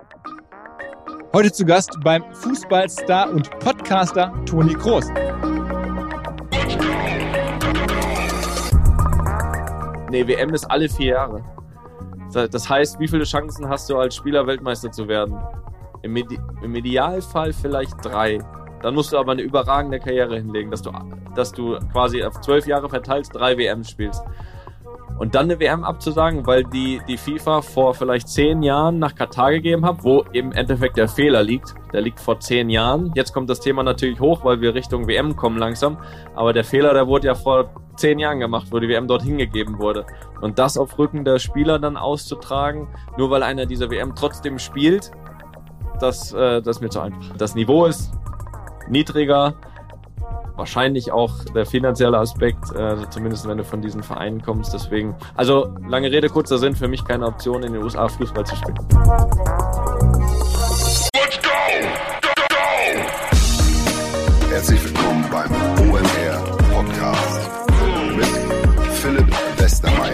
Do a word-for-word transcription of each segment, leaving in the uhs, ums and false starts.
Heute zu Gast beim Fußballstar und Podcaster Toni Kroos. Nee, W M ist alle vier Jahre. Das heißt, wie viele Chancen hast du als Spieler Weltmeister zu werden? Im, Ide- im Idealfall vielleicht drei. Dann musst du aber eine überragende Karriere hinlegen, dass du, dass du quasi auf zwölf Jahre verteilt drei W Ms spielst. Und dann eine W M abzusagen, weil die, die FIFA vor vielleicht zehn Jahren nach Katar gegeben hat, wo im Endeffekt der Fehler liegt. Der liegt vor zehn Jahren. Jetzt kommt das Thema natürlich hoch, weil wir Richtung W M kommen langsam. Aber der Fehler, der wurde ja vor zehn Jahren gemacht, wo die W M dorthin gegeben wurde. Und das auf Rücken der Spieler dann auszutragen, nur weil einer diese W M trotzdem spielt, das, äh, das ist mir zu einfach. Das Niveau ist niedriger. Wahrscheinlich auch der finanzielle Aspekt, äh, zumindest wenn du von diesen Vereinen kommst. Deswegen, also lange Rede, kurzer Sinn, für mich keine Option, in den U S A Fußball zu spielen. Let's go! Go, go! Herzlich willkommen beim O M R Podcast mit Philipp Westermeier.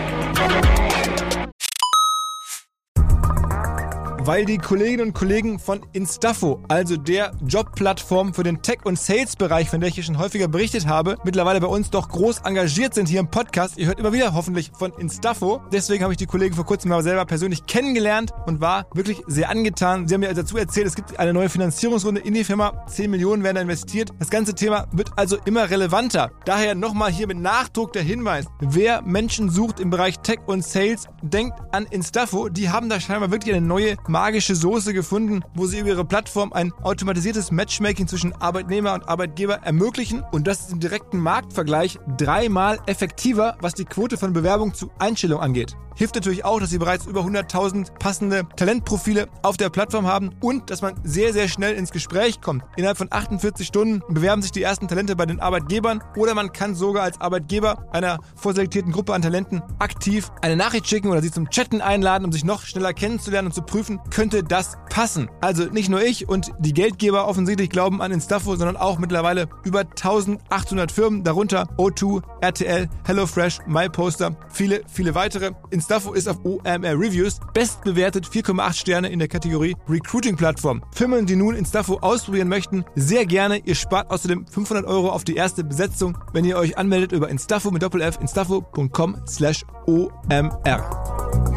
Weil die Kolleginnen und Kollegen von Instafo, also der Jobplattform für den Tech- und Sales-Bereich, von der ich hier schon häufiger berichtet habe, mittlerweile bei uns doch groß engagiert sind hier im Podcast. Ihr hört immer wieder hoffentlich von Instafo. Deswegen habe ich die Kollegen vor kurzem mal selber persönlich kennengelernt und war wirklich sehr angetan. Sie haben mir dazu erzählt, es gibt eine neue Finanzierungsrunde in die Firma. zehn Millionen werden da investiert. Das ganze Thema wird also immer relevanter. Daher nochmal hier mit Nachdruck der Hinweis. Wer Menschen sucht im Bereich Tech und Sales, denkt an Instafo. Die haben da scheinbar wirklich eine neue magische Soße gefunden, wo sie über ihre Plattform ein automatisiertes Matchmaking zwischen Arbeitnehmer und Arbeitgeber ermöglichen, und das ist im direkten Marktvergleich dreimal effektiver, was die Quote von Bewerbung zu Einstellung angeht. Hilft natürlich auch, dass sie bereits über hunderttausend passende Talentprofile auf der Plattform haben und dass man sehr, sehr schnell ins Gespräch kommt. Innerhalb von achtundvierzig Stunden bewerben sich die ersten Talente bei den Arbeitgebern, oder man kann sogar als Arbeitgeber einer vorselektierten Gruppe an Talenten aktiv eine Nachricht schicken oder sie zum Chatten einladen, um sich noch schneller kennenzulernen und zu prüfen, könnte das passen. Also nicht nur ich und die Geldgeber offensichtlich glauben an Instafo, sondern auch mittlerweile über eintausendachthundert Firmen, darunter O zwei, R T L, HelloFresh, MyPoster, viele, viele weitere. Instafo ist auf O M R Reviews bestbewertet, vier Komma acht Sterne in der Kategorie Recruiting-Plattform. Firmen, die nun Instafo ausprobieren möchten, sehr gerne. Ihr spart außerdem fünfhundert Euro auf die erste Besetzung, wenn ihr euch anmeldet über Instafo mit Doppel F, instafo punkt com slash O M R.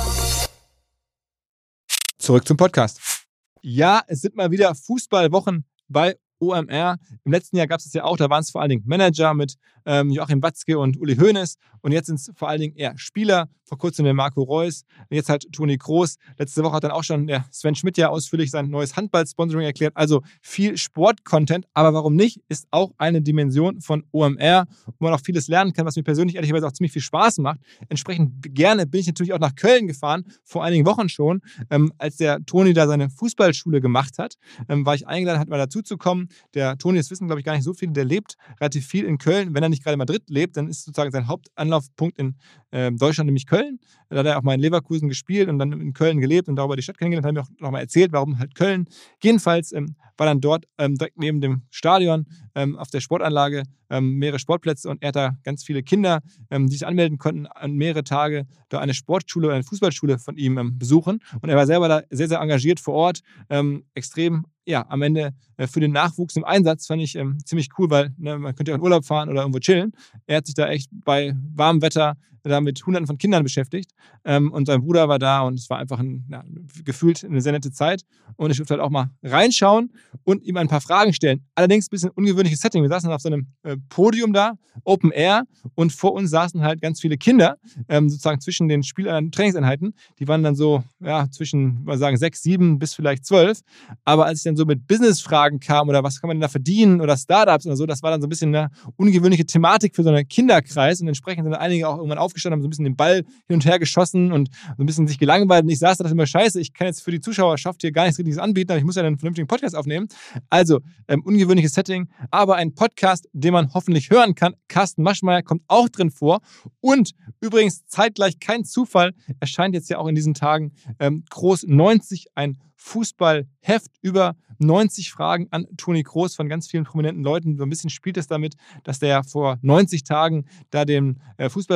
Zurück zum Podcast. Ja, es sind mal wieder Fußballwochen bei O M R. Im letzten Jahr gab es es ja auch, da waren es vor allen Dingen Manager mit ähm, Joachim Watzke und Uli Hoeneß, und jetzt sind es vor allen Dingen eher Spieler, vor kurzem der Marco Reus, jetzt halt Toni Kroos. Letzte Woche hat dann auch schon der Sven Schmidt ja ausführlich sein neues Handball-Sponsoring erklärt, also viel Sport-Content, aber warum nicht, ist auch eine Dimension von O M R, wo man auch vieles lernen kann, was mir persönlich ehrlicherweise auch ziemlich viel Spaß macht. Entsprechend gerne bin ich natürlich auch nach Köln gefahren, vor einigen Wochen schon, ähm, als der Toni da seine Fußballschule gemacht hat, ähm, war ich eingeladen, hat mal dazu zu kommen. Der Toni, das wissen glaube ich gar nicht so viele, der lebt relativ viel in Köln. Wenn er nicht gerade in Madrid lebt, dann ist sozusagen sein Hauptanlaufpunkt in äh, Deutschland nämlich Köln. Da hat er auch mal in Leverkusen gespielt und dann in Köln gelebt und darüber die Stadt kennengelernt. Hat mir auch nochmal erzählt, warum halt Köln. Jedenfalls ähm, war dann dort ähm, direkt neben dem Stadion ähm, auf der Sportanlage ähm, mehrere Sportplätze, und er hat da ganz viele Kinder, ähm, die sich anmelden konnten, an mehrere Tage da eine Sportschule oder eine Fußballschule von ihm ähm, besuchen. Und er war selber da sehr, sehr engagiert vor Ort, ähm, extrem ja, am Ende äh, für den Nachwuchs im Einsatz. Fand ich ähm, ziemlich cool, weil ne, man könnte ja auch in Urlaub fahren oder irgendwo chillen. Er hat sich da echt bei warmem Wetter da mit Hunderten von Kindern beschäftigt, ähm, und sein Bruder war da, und es war einfach ein, ja, gefühlt eine sehr nette Zeit, und ich durfte halt auch mal reinschauen und ihm ein paar Fragen stellen. Allerdings ein bisschen ungewöhnliches Setting. Wir saßen auf so einem äh, Podium da, Open Air, und vor uns saßen halt ganz viele Kinder, ähm, sozusagen zwischen den Spiel- Trainingseinheiten. Die waren dann so ja, zwischen, mal sagen, sechs, sieben bis vielleicht zwölf. Aber als ich dann so mit Business-Fragen kam, oder was kann man denn da verdienen, oder Startups oder so, das war dann so ein bisschen eine ungewöhnliche Thematik für so einen Kinderkreis, und entsprechend sind dann einige auch irgendwann aufgestanden, haben so ein bisschen den Ball hin und her geschossen und so ein bisschen sich gelangweilt, und ich saß da, dachte immer, scheiße, ich kann jetzt für die Zuschauerschaft hier gar nichts Richtiges anbieten, aber ich muss ja einen vernünftigen Podcast aufnehmen. Also, ähm, ungewöhnliches Setting, aber ein Podcast, den man hoffentlich hören kann. Carsten Maschmeyer kommt auch drin vor, und übrigens zeitgleich kein Zufall, erscheint jetzt ja auch in diesen Tagen ähm, Kroos neunzig, ein Fußballheft über neunzig Fragen an Toni Kroos von ganz vielen prominenten Leuten. So ein bisschen spielt es damit, dass der vor neunzig Tagen da dem äh, Fußballreporter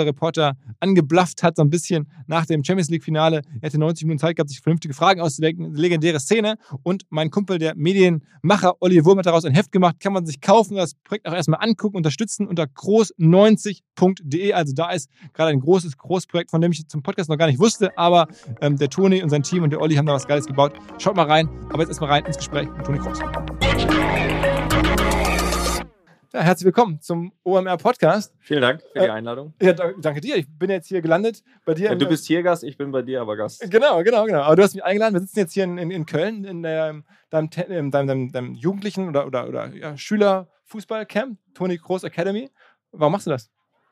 da angeblafft hat, so ein bisschen nach dem Champions-League-Finale. Er hatte neunzig Minuten Zeit gehabt, sich vernünftige Fragen auszudenken. Legendäre Szene. Und mein Kumpel, der Medienmacher Olli Wurm, hat daraus ein Heft gemacht. Kann man sich kaufen, das Projekt auch erstmal angucken, unterstützen unter groß neunzig punkt de. Also da ist gerade ein großes Großprojekt, von dem ich zum Podcast noch gar nicht wusste, aber ähm, der Toni und sein Team und der Olli haben da was Geiles gebaut. Schaut mal rein, aber jetzt erstmal rein ins Gespräch mit Toni Kroos. Ja, herzlich willkommen zum O M R-Podcast. Vielen Dank für die Äh, Einladung. Ja, da, danke dir. Ich bin jetzt hier gelandet bei dir. Ja, im- du bist hier Gast, ich bin bei dir aber Gast. Genau, genau, genau. Aber du hast mich eingeladen. Wir sitzen jetzt hier in, in, in Köln in der, deinem, Te- in deinem, deinem, deinem Jugendlichen oder, oder, oder ja, Schülerfußballcamp, Toni Kroos Academy. Warum machst du das?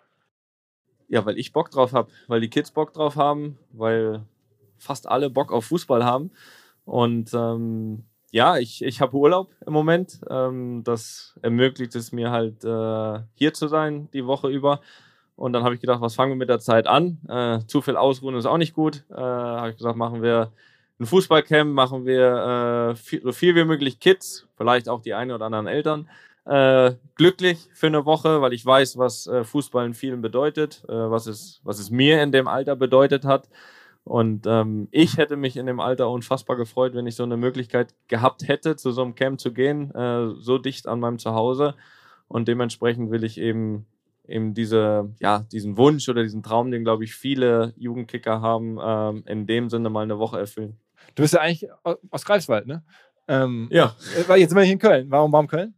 Ja, weil ich Bock drauf habe, weil die Kids Bock drauf haben, weil fast alle Bock auf Fußball haben. Und ähm, ja, ich, ich habe Urlaub im Moment. Ähm, das ermöglicht es mir halt, äh, hier zu sein die Woche über. Und dann habe ich gedacht, was fangen wir mit der Zeit an? Äh, zu viel ausruhen ist auch nicht gut. Äh, habe ich gesagt, machen wir ein Fußballcamp, machen wir äh, viel, so viel wie möglich Kids, vielleicht auch die einen oder anderen Eltern, äh, glücklich für eine Woche, weil ich weiß, was äh, Fußball in vielen bedeutet, äh, was, es, was es mir in dem Alter bedeutet hat. Und ähm, ich hätte mich in dem Alter unfassbar gefreut, wenn ich so eine Möglichkeit gehabt hätte, zu so einem Camp zu gehen, äh, so dicht an meinem Zuhause. Und dementsprechend will ich eben, eben diese, ja, diesen Wunsch oder diesen Traum, den, glaube ich, viele Jugendkicker haben, ähm, in dem Sinne mal eine Woche erfüllen. Du bist ja eigentlich aus- aus Greifswald, ne? Ähm, Ja. äh, Jetzt sind wir hier in Köln. Warum, warum Köln?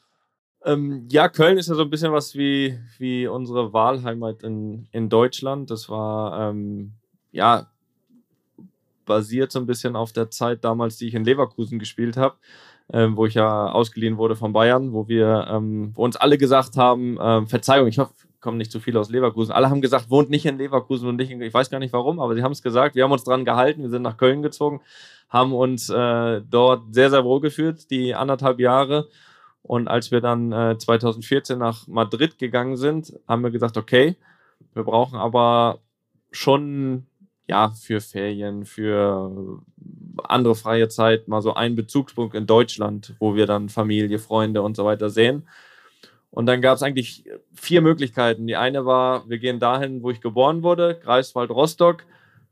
Ähm, ja, Köln ist ja so ein bisschen was wie, wie unsere Wahlheimat in, in Deutschland. Das war, ähm, ja, basiert so ein bisschen auf der Zeit damals, die ich in Leverkusen gespielt habe, ähm, wo ich ja ausgeliehen wurde von Bayern, wo wir, ähm, wo uns alle gesagt haben, ähm, Verzeihung, ich hoffe, kommen nicht zu viele aus Leverkusen. Alle haben gesagt, wohnt nicht in Leverkusen und nicht in, ich weiß gar nicht warum, aber sie haben es gesagt. Wir haben uns dran gehalten, wir sind nach Köln gezogen, haben uns äh, dort sehr, sehr wohl gefühlt, die anderthalb Jahre. Und als wir dann äh, zweitausendvierzehn nach Madrid gegangen sind, haben wir gesagt, okay, wir brauchen aber schon, ja, für Ferien, für andere freie Zeit mal so einen Bezugspunkt in Deutschland, wo wir dann Familie, Freunde und so weiter sehen. Und dann gab es eigentlich vier Möglichkeiten. Die eine war, wir gehen dahin, wo ich geboren wurde, Greifswald, Rostock.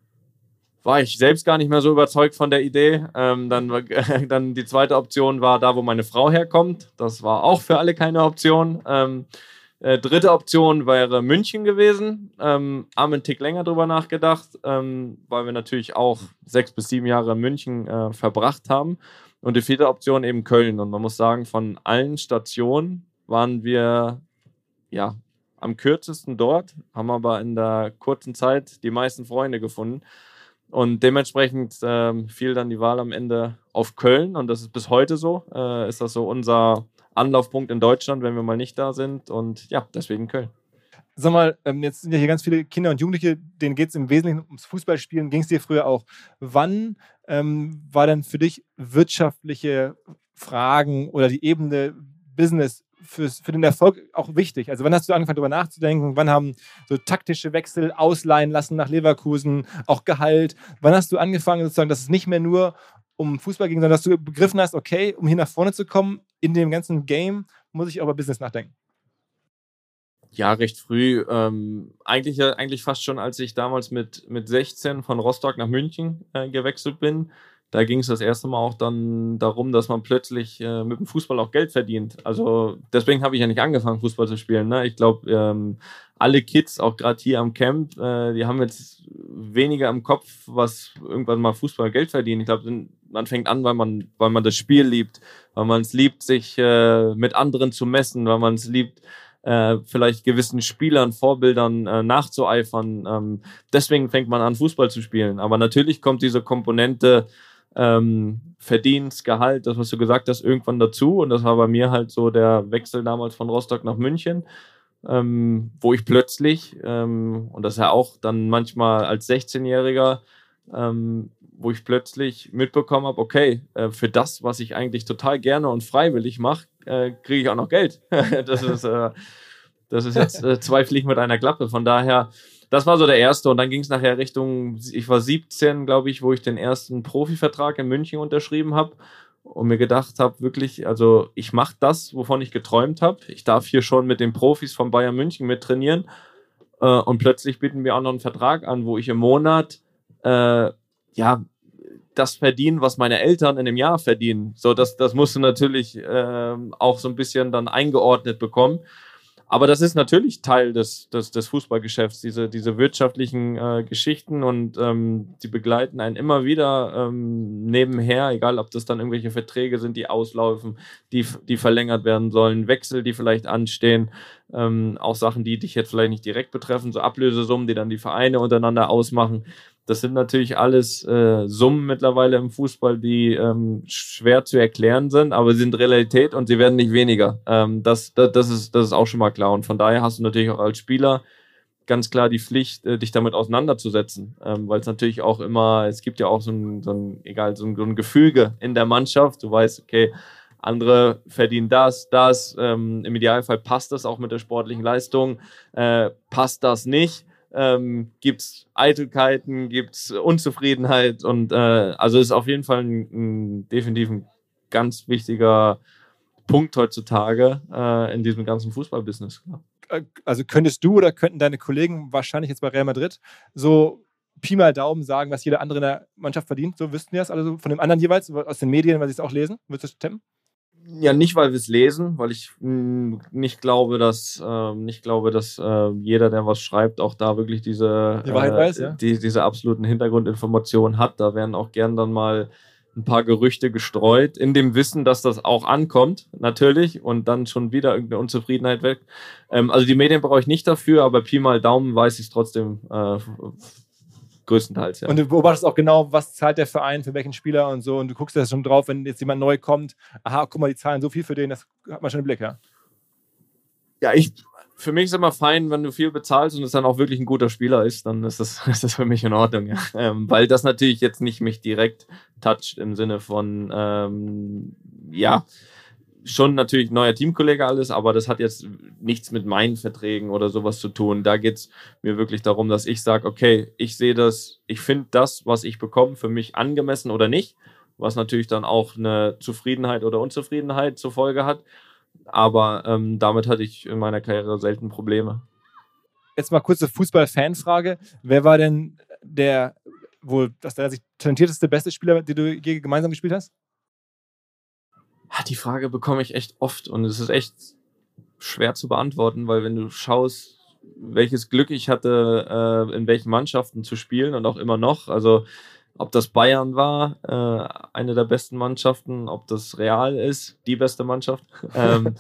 War ich selbst gar nicht mehr so überzeugt von der Idee. Ähm, dann, äh, dann die zweite Option war da, wo meine Frau herkommt. Das war auch für alle keine Option. Ähm, äh, dritte Option wäre München gewesen. Ähm, haben einen Tick länger drüber nachgedacht, ähm, weil wir natürlich auch sechs bis sieben Jahre in München äh, verbracht haben. Und die vierte Option eben Köln. Und man muss sagen, von allen Stationen waren wir ja am kürzesten dort, haben aber in der kurzen Zeit die meisten Freunde gefunden. Und dementsprechend ähm, fiel dann die Wahl am Ende auf Köln. Und das ist bis heute so. Äh, ist das so unser Anlaufpunkt in Deutschland, wenn wir mal nicht da sind. Und ja, deswegen Köln. Sag mal, ähm, jetzt sind ja hier ganz viele Kinder und Jugendliche, denen geht es im Wesentlichen ums Fußballspielen. Ging es dir früher auch? Wann ähm, war denn für dich wirtschaftliche Fragen oder die Ebene Business fürs, für den Erfolg auch wichtig? Also wann hast du angefangen, darüber nachzudenken? Wann haben so taktische Wechsel ausleihen lassen nach Leverkusen, auch Gehalt? Wann hast du angefangen, sozusagen, dass es nicht mehr nur um Fußball ging, sondern dass du begriffen hast, okay, um hier nach vorne zu kommen, in dem ganzen Game muss ich auch über Business nachdenken? Ja, recht früh. Ähm, eigentlich, eigentlich fast schon, als ich damals mit, mit sechzehn von Rostock nach München äh, gewechselt bin. Da ging es das erste Mal auch dann darum, dass man plötzlich äh, mit dem Fußball auch Geld verdient. Also deswegen habe ich ja nicht angefangen, Fußball zu spielen. Ne? Ich glaube, ähm, alle Kids, auch gerade hier am Camp, äh, die haben jetzt weniger im Kopf, was irgendwann mal Fußball Geld verdienen. Ich glaube, man fängt an, weil man, weil man das Spiel liebt, weil man es liebt, sich äh, mit anderen zu messen, weil man es liebt, äh, vielleicht gewissen Spielern, Vorbildern äh, nachzueifern. Ähm, deswegen fängt man an, Fußball zu spielen. Aber natürlich kommt diese Komponente ähm, Verdienst, Gehalt, das, was du gesagt hast, irgendwann dazu. Und das war bei mir halt so der Wechsel damals von Rostock nach München, ähm, wo ich plötzlich, ähm, und das ja auch dann manchmal als sechzehnjähriger, ähm, wo ich plötzlich mitbekommen habe, okay, äh, für das, was ich eigentlich total gerne und freiwillig mache, äh, kriege ich auch noch Geld. das ist, äh, das ist jetzt äh, zwei Fliegen mit einer Klappe. Von daher, das war so der erste. Und dann ging es nachher Richtung, ich war siebzehn, glaube ich, wo ich den ersten Profivertrag in München unterschrieben habe und mir gedacht habe, wirklich, also ich mache das, wovon ich geträumt habe. Ich darf hier schon mit den Profis von Bayern München mit trainieren. äh, und plötzlich bieten wir auch noch einen Vertrag an, wo ich im Monat äh, ja das verdienen, was meine Eltern in einem Jahr verdienen. So, das, das musst du natürlich äh, auch so ein bisschen dann eingeordnet bekommen. Aber das ist natürlich Teil des, des, des Fußballgeschäfts, diese, diese wirtschaftlichen äh, Geschichten, und ähm, die begleiten einen immer wieder ähm, nebenher, egal ob das dann irgendwelche Verträge sind, die auslaufen, die, die verlängert werden sollen, Wechsel, die vielleicht anstehen, ähm, auch Sachen, die dich jetzt vielleicht nicht direkt betreffen, so Ablösesummen, die dann die Vereine untereinander ausmachen. Das sind natürlich alles äh, Summen mittlerweile im Fußball, die ähm, schwer zu erklären sind, aber sie sind Realität und sie werden nicht weniger. Ähm, das, das, das, ist, das ist auch schon mal klar. Und von daher hast du natürlich auch als Spieler ganz klar die Pflicht, äh, dich damit auseinanderzusetzen. Ähm, weil es natürlich auch immer, es gibt ja auch so ein, so ein egal, so ein, so ein Gefüge in der Mannschaft. Du weißt, okay, andere verdienen das, das. Ähm, im Idealfall passt das auch mit der sportlichen Leistung. Äh, passt das nicht? Ähm, gibt es Eitelkeiten, gibt es Unzufriedenheit, und äh, also ist auf jeden Fall ein, ein definitiv ein ganz wichtiger Punkt heutzutage äh, in diesem ganzen Fußballbusiness. Also könntest du oder könnten deine Kollegen wahrscheinlich jetzt bei Real Madrid so Pi mal Daumen sagen, was jeder andere in der Mannschaft verdient? So wüssten die das alle so von dem anderen jeweils, aus den Medien, weil sie es auch lesen? Würdest du das tippen? Ja, nicht, weil wir es lesen, weil ich mh, nicht glaube, dass äh, nicht glaube, dass äh, jeder, der was schreibt, auch da wirklich diese, die Wahrheit äh, weiß, ja? die, diese absoluten Hintergrundinformationen hat. Da werden auch gern dann mal ein paar Gerüchte gestreut, in dem Wissen, dass das auch ankommt, natürlich, und dann schon wieder irgendeine Unzufriedenheit weg. Ähm, also die Medien brauche ich nicht dafür, aber Pi mal Daumen weiß ich es trotzdem äh, größtenteils, ja. Und du beobachtest auch genau, was zahlt der Verein für welchen Spieler und so, und du guckst das schon drauf, wenn jetzt jemand neu kommt, aha, guck mal, die zahlen so viel für den, das hat man schon im Blick, ja? Ja, ich, für mich ist immer fein, wenn du viel bezahlst und es dann auch wirklich ein guter Spieler ist, dann ist das, ist das für mich in Ordnung, ja. Ähm, weil das natürlich jetzt nicht mich direkt toucht im Sinne von, ähm, ja, schon natürlich neuer Teamkollege alles, aber das hat jetzt nichts mit meinen Verträgen oder sowas zu tun. Da geht es mir wirklich darum, dass ich sage, okay, ich sehe das, ich finde das, was ich bekomme, für mich angemessen oder nicht, was natürlich dann auch eine Zufriedenheit oder Unzufriedenheit zur Folge hat. Aber ähm, damit hatte ich in meiner Karriere selten Probleme. Jetzt mal kurze Fußball-Fan-Frage. Wer war denn der wohl aus deiner Sicht talentierteste, beste Spieler, den du je gemeinsam gespielt hast? Die Frage bekomme ich echt oft und es ist echt schwer zu beantworten, weil wenn du schaust, welches Glück ich hatte, äh, in welchen Mannschaften zu spielen und auch immer noch, also ob das Bayern war, äh, eine der besten Mannschaften, ob das Real ist, die beste Mannschaft, ähm,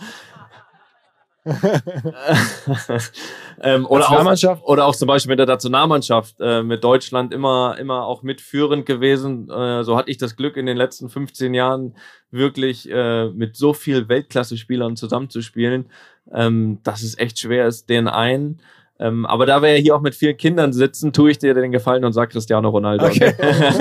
ähm, oder, auch, oder auch zum Beispiel mit der Nationalmannschaft, äh, mit Deutschland immer, immer auch mitführend gewesen. Äh, so hatte ich das Glück, in den letzten fünfzehn Jahren wirklich äh, mit so vielen Weltklasse-Spielern zusammenzuspielen, ähm, dass es echt schwer ist, den einen. Ähm, aber da wir ja hier auch mit vielen Kindern sitzen, tue ich dir den Gefallen und sage Cristiano Ronaldo. Okay.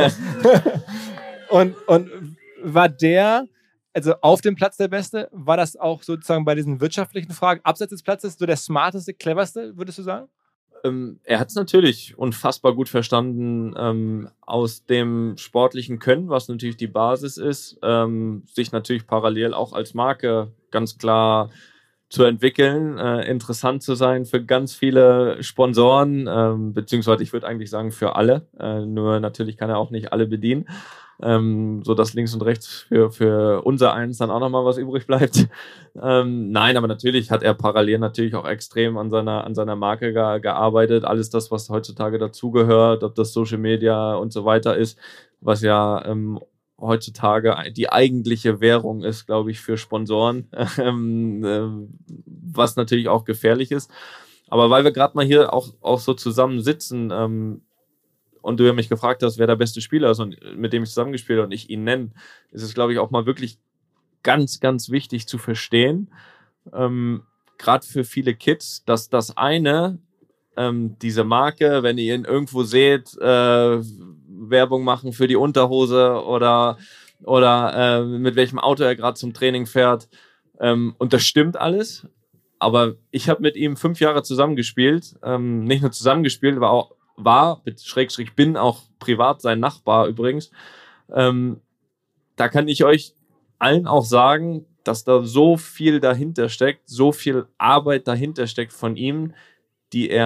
und, und war der, also auf dem Platz der Beste, war das auch sozusagen bei diesen wirtschaftlichen Fragen abseits des Platzes so der smarteste, cleverste, würdest du sagen? Ähm, er hat es natürlich unfassbar gut verstanden, ähm, aus dem sportlichen Können, was natürlich die Basis ist, ähm, sich natürlich parallel auch als Marke ganz klar zu entwickeln, äh, interessant zu sein für ganz viele Sponsoren, ähm, beziehungsweise ich würde eigentlich sagen für alle, äh, nur natürlich kann er auch nicht alle bedienen, ähm, so dass links und rechts für, für unser eins dann auch nochmal was übrig bleibt. Ähm, nein, aber natürlich hat er parallel natürlich auch extrem an seiner, an seiner Marke ge- gearbeitet, alles das, was heutzutage dazugehört, ob das Social Media und so weiter ist, was ja ähm, heutzutage die eigentliche Währung ist, glaube ich, für Sponsoren, ähm, äh, was natürlich auch gefährlich ist. Aber weil wir gerade mal hier auch, auch so zusammen sitzen ähm, und du ja mich gefragt hast, wer der beste Spieler ist und mit dem ich zusammengespielt habe und ich ihn nenne, ist es, glaube ich, auch mal wirklich ganz, ganz wichtig zu verstehen, ähm, gerade für viele Kids, dass das eine, ähm, diese Marke, wenn ihr ihn irgendwo seht, äh, Werbung machen für die Unterhose oder, oder äh, mit welchem Auto er gerade zum Training fährt. Ähm, und das stimmt alles. Aber ich habe mit ihm fünf Jahre zusammengespielt. Ähm, nicht nur zusammengespielt, aber auch war, Schrägstrich bin auch privat sein Nachbar übrigens. Ähm, da kann ich euch allen auch sagen, dass da so viel dahinter steckt, so viel Arbeit dahinter steckt von ihm, die er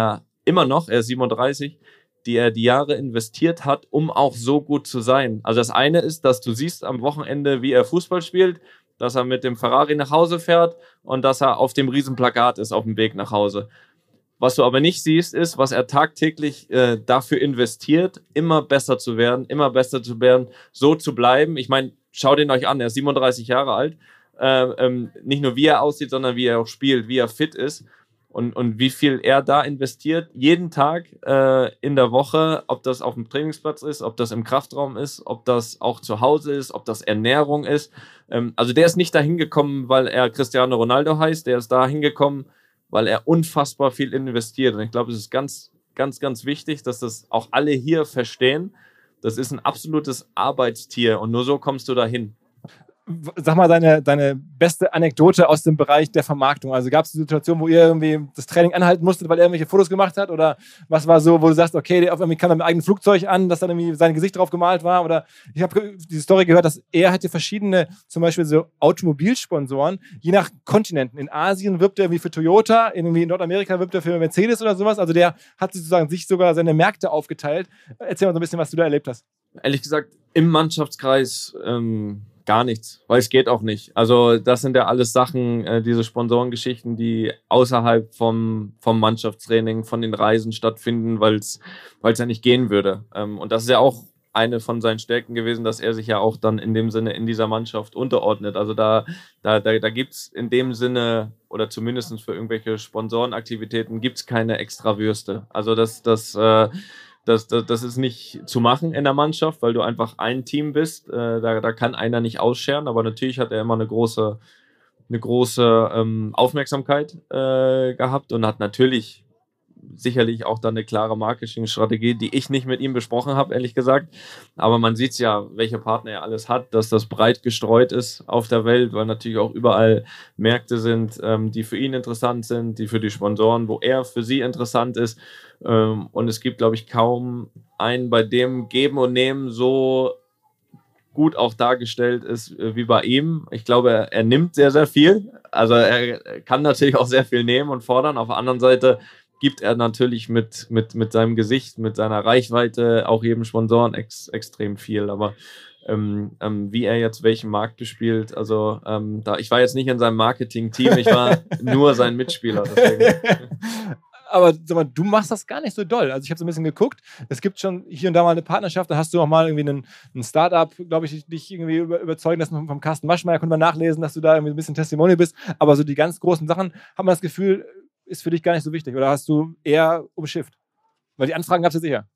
immer noch, er ist siebenunddreißig, die er die Jahre investiert hat, um auch so gut zu sein. Also das eine ist, dass du siehst am Wochenende, wie er Fußball spielt, dass er mit dem Ferrari nach Hause fährt und dass er auf dem Riesenplakat ist auf dem Weg nach Hause. Was du aber nicht siehst, ist, was er tagtäglich äh, dafür investiert, immer besser zu werden, immer besser zu werden, so zu bleiben. Ich meine, schaut ihn euch an, er ist siebenunddreißig Jahre alt. Äh, ähm, nicht nur wie er aussieht, sondern wie er auch spielt, wie er fit ist und, und wie viel er da investiert, jeden Tag äh, in der Woche, ob das auf dem Trainingsplatz ist, ob das im Kraftraum ist, ob das auch zu Hause ist, ob das Ernährung ist. Ähm, also der ist nicht dahin gekommen, weil er Cristiano Ronaldo heißt, der ist da hingekommen, weil er unfassbar viel investiert. Und ich glaube, es ist ganz, ganz, ganz wichtig, dass das auch alle hier verstehen. Das ist ein absolutes Arbeitstier und nur so kommst du dahin. Sag mal deine, deine beste Anekdote aus dem Bereich der Vermarktung. Also gab es eine Situation, wo ihr irgendwie das Training anhalten musstet, weil er irgendwelche Fotos gemacht hat? Oder was war so, wo du sagst, okay, der auf irgendwie kam dann mit einem eigenen Flugzeug an, dass dann irgendwie sein Gesicht drauf gemalt war? Oder ich habe diese Story gehört, dass er hatte verschiedene, zum Beispiel so Automobilsponsoren, je nach Kontinenten. In Asien wirbt er irgendwie für Toyota, irgendwie in Nordamerika wirbt er für Mercedes oder sowas. Also der hat sozusagen sich sogar seine Märkte aufgeteilt. Erzähl mal so ein bisschen, was du da erlebt hast. Ehrlich gesagt, im Mannschaftskreis ähm gar nichts, weil es geht auch nicht. Also das sind ja alles Sachen, äh, diese Sponsorengeschichten, die außerhalb vom, vom Mannschaftstraining, von den Reisen stattfinden, weil es ja nicht gehen würde. Ähm, und das ist ja auch eine von seinen Stärken gewesen, dass er sich ja auch dann in dem Sinne in dieser Mannschaft unterordnet. Also da, da, da, da gibt es in dem Sinne, oder zumindest für irgendwelche Sponsorenaktivitäten, gibt es keine Extrawürste. Also das, das äh, Das, das, das ist nicht zu machen in der Mannschaft, weil du einfach ein Team bist. Äh, da, da kann einer nicht ausscheren, aber natürlich hat er immer eine große, eine große ähm, Aufmerksamkeit äh, gehabt und hat natürlich sicherlich auch dann eine klare Marketingstrategie, die ich nicht mit ihm besprochen habe, ehrlich gesagt. Aber man sieht ja, welche Partner er alles hat, dass das breit gestreut ist auf der Welt, weil natürlich auch überall Märkte sind, ähm, die für ihn interessant sind, die für die Sponsoren, wo er für sie interessant ist. Ähm, und es gibt, glaube ich, kaum einen, bei dem Geben und Nehmen so gut auch dargestellt ist äh, wie bei ihm. Ich glaube, er, er nimmt sehr, sehr viel. Also er kann natürlich auch sehr viel nehmen und fordern. Auf der anderen Seite gibt er natürlich mit, mit, mit seinem Gesicht, mit seiner Reichweite auch jedem Sponsoren ex, extrem viel. Aber ähm, ähm, wie er jetzt welchen Markt bespielt, also ähm, da, ich war jetzt nicht in seinem Marketing-Team, ich war nur sein Mitspieler. Deswegen. Aber sag mal, du machst das gar nicht so doll. Also ich habe so ein bisschen geguckt, es gibt schon hier und da mal eine Partnerschaft, da hast du auch mal irgendwie einen, ein Startup, glaube ich, dich irgendwie über, überzeugen lassen vom Carsten Maschmeyer, konnte man nachlesen, dass du da irgendwie ein bisschen Testimonial bist. Aber so die ganz großen Sachen, hat man das Gefühl, ist für dich gar nicht so wichtig. Oder hast du eher umschifft? Weil die Anfragen gab es ja sicher.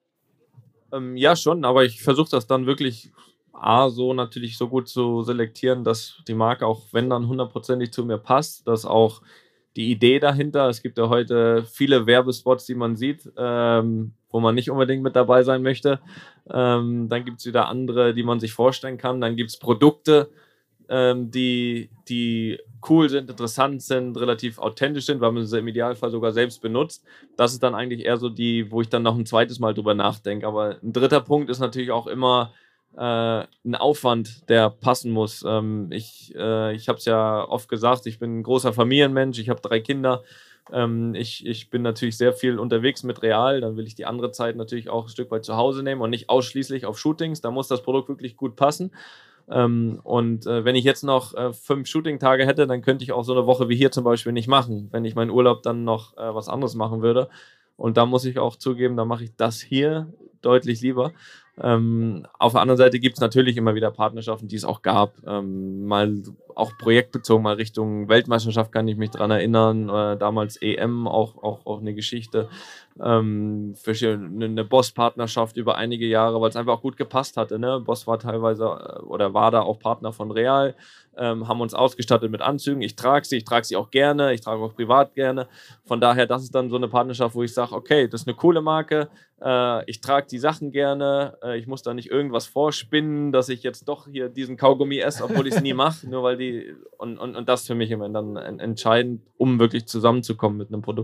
Ähm, ja, schon, aber ich versuche das dann wirklich A, so natürlich so gut zu selektieren, dass die Marke auch, wenn dann hundertprozentig zu mir passt, dass auch die Idee dahinter, es gibt ja heute viele Werbespots, die man sieht, ähm, wo man nicht unbedingt mit dabei sein möchte. Ähm, dann gibt es wieder andere, die man sich vorstellen kann. Dann gibt es Produkte, ähm, die, die cool sind, interessant sind, relativ authentisch sind, weil man sie im Idealfall sogar selbst benutzt. Das ist dann eigentlich eher so die, wo ich dann noch ein zweites Mal drüber nachdenke. Aber ein dritter Punkt ist natürlich auch immer äh, ein Aufwand, der passen muss. Ähm, ich äh, ich habe es ja oft gesagt, ich bin ein großer Familienmensch, ich habe drei Kinder. Ähm, ich, ich bin natürlich sehr viel unterwegs mit Real, dann will ich die andere Zeit natürlich auch ein Stück weit zu Hause nehmen und nicht ausschließlich auf Shootings. Da muss das Produkt wirklich gut passen. Ähm, und äh, wenn ich jetzt noch äh, fünf Shooting-Tage hätte, dann könnte ich auch so eine Woche wie hier zum Beispiel nicht machen, wenn ich meinen Urlaub dann noch äh, was anderes machen würde. Und da muss ich auch zugeben, da mache ich das hier deutlich lieber. Ähm, auf der anderen Seite gibt es natürlich immer wieder Partnerschaften, die es auch gab. Ähm, mal auch projektbezogen, mal Richtung Weltmeisterschaft kann ich mich dran erinnern. Äh, damals E M, auch, auch, auch eine Geschichte. Ähm, für eine Boss-Partnerschaft über einige Jahre, weil es einfach auch gut gepasst hatte. Ne? Boss war teilweise oder war da auch Partner von Real, ähm, haben uns ausgestattet mit Anzügen. Ich trage sie, ich trage sie auch gerne, ich trage auch privat gerne. Von daher, das ist dann so eine Partnerschaft, wo ich sage, okay, das ist eine coole Marke, äh, ich trage die Sachen gerne, äh, ich muss da nicht irgendwas vorspinnen, dass ich jetzt doch hier diesen Kaugummi esse, obwohl ich es nie mache, nur weil die, und, und, und das für mich immer dann entscheidend, um wirklich zusammenzukommen mit einem Produkt.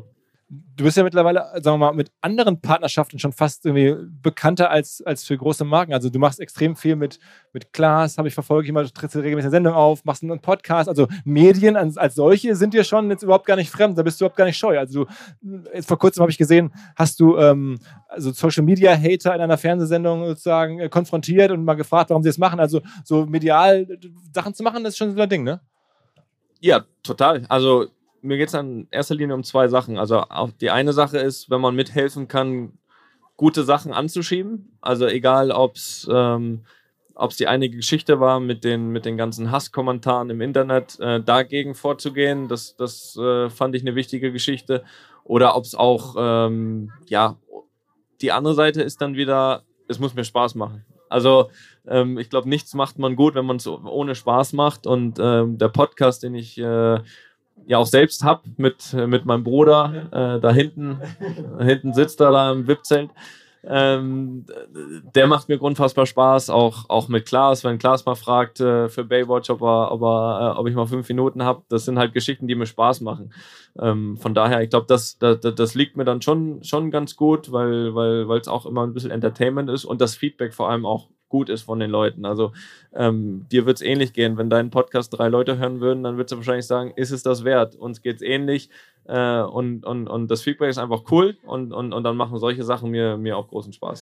Du bist ja mittlerweile, sagen wir mal, mit anderen Partnerschaften schon fast irgendwie bekannter als, als für große Marken. Also du machst extrem viel mit, mit Klaas, habe ich verfolgt, immer, du trittst regelmäßig eine Sendung auf, machst einen Podcast. Also Medien als, als solche sind dir schon jetzt überhaupt gar nicht fremd, da bist du überhaupt gar nicht scheu. Also du, jetzt vor kurzem habe ich gesehen, hast du ähm, also Social Media Hater in einer Fernsehsendung sozusagen äh, konfrontiert und mal gefragt, warum sie das machen. Also so medial Sachen zu machen, das ist schon so ein Ding, ne? Ja, total. Also mir geht es in erster Linie um zwei Sachen. Also auch die eine Sache ist, wenn man mithelfen kann, gute Sachen anzuschieben. Also egal, ob es ähm, die eine Geschichte war mit den, mit den ganzen Hasskommentaren im Internet, äh, dagegen vorzugehen, das, das äh, fand ich eine wichtige Geschichte. Oder ob es auch, ähm, ja, die andere Seite ist dann wieder, es muss mir Spaß machen. Also ähm, ich glaube, nichts macht man gut, wenn man es ohne Spaß macht. Und ähm, der Podcast, den ich äh, ja auch selbst habe mit, mit meinem Bruder, äh, da hinten, hinten sitzt er da im V I P-Zelt. Ähm, der macht mir unfassbar Spaß, auch, auch mit Klaas, wenn Klaas mal fragt äh, für Baywatch, ob, er, ob, er, äh, ob ich mal fünf Minuten habe. Das sind halt Geschichten, die mir Spaß machen. Ähm, von daher, ich glaube, das, das, das liegt mir dann schon, schon ganz gut, weil weil weil es auch immer ein bisschen Entertainment ist und das Feedback vor allem auch gut ist von den Leuten. Also ähm, dir wird es ähnlich gehen. Wenn deinen Podcast drei Leute hören würden, dann würdest du wahrscheinlich sagen, ist es das wert? Uns geht es ähnlich. Äh, und, und, und das Feedback ist einfach cool und, und, und dann machen solche Sachen mir, mir auch großen Spaß.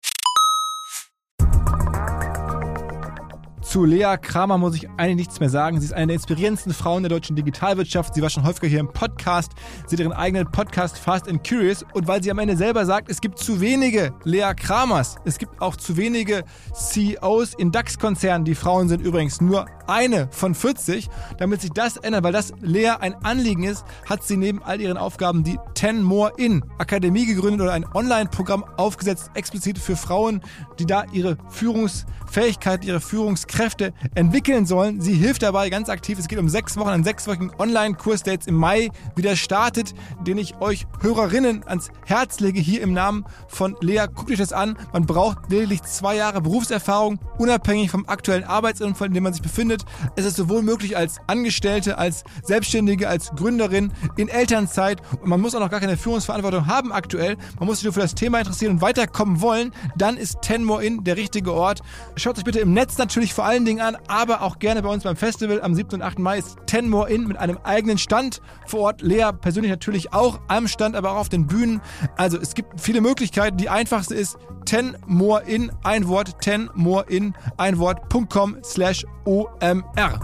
Zu Lea Kramer muss ich eigentlich nichts mehr sagen. Sie ist eine der inspirierendsten Frauen der deutschen Digitalwirtschaft. Sie war schon häufiger hier im Podcast. Sie hat ihren eigenen Podcast Fast and Curious. Und weil sie am Ende selber sagt, es gibt zu wenige Lea Kramers. Es gibt auch zu wenige C E Os in DAX-Konzernen. Die Frauen sind übrigens nur eine von vierzig. Damit sich das ändert, weil das Lea ein Anliegen ist, hat sie neben all ihren Aufgaben die ten more in Akademie gegründet oder ein Online-Programm aufgesetzt, explizit für Frauen, die da ihre Führungsfähigkeit, ihre Führungskräfte entwickeln sollen. Sie hilft dabei ganz aktiv. Es geht um sechs Wochen, einen sechswöchigen Online-Kurs, der jetzt im Mai wieder startet, den ich euch Hörerinnen ans Herz lege, hier im Namen von Lea. Guckt euch das an. Man braucht lediglich zwei Jahre Berufserfahrung, unabhängig vom aktuellen Arbeitsumfeld, in dem man sich befindet. Es ist sowohl möglich als Angestellte, als Selbstständige, als Gründerin, in Elternzeit. Und man muss auch noch gar keine Führungsverantwortung haben aktuell. Man muss sich nur für das Thema interessieren und weiterkommen wollen. Dann ist ten more in der richtige Ort. Schaut euch bitte im Netz natürlich vor allen Dingen an, aber auch gerne bei uns beim Festival. Am siebten und achten Mai ist ten more in mit einem eigenen Stand vor Ort. Lea persönlich natürlich auch am Stand, aber auch auf den Bühnen. Also es gibt viele Möglichkeiten. Die einfachste ist ten more in, ein Wort, ten more in, ein Wort, .com slash O M R.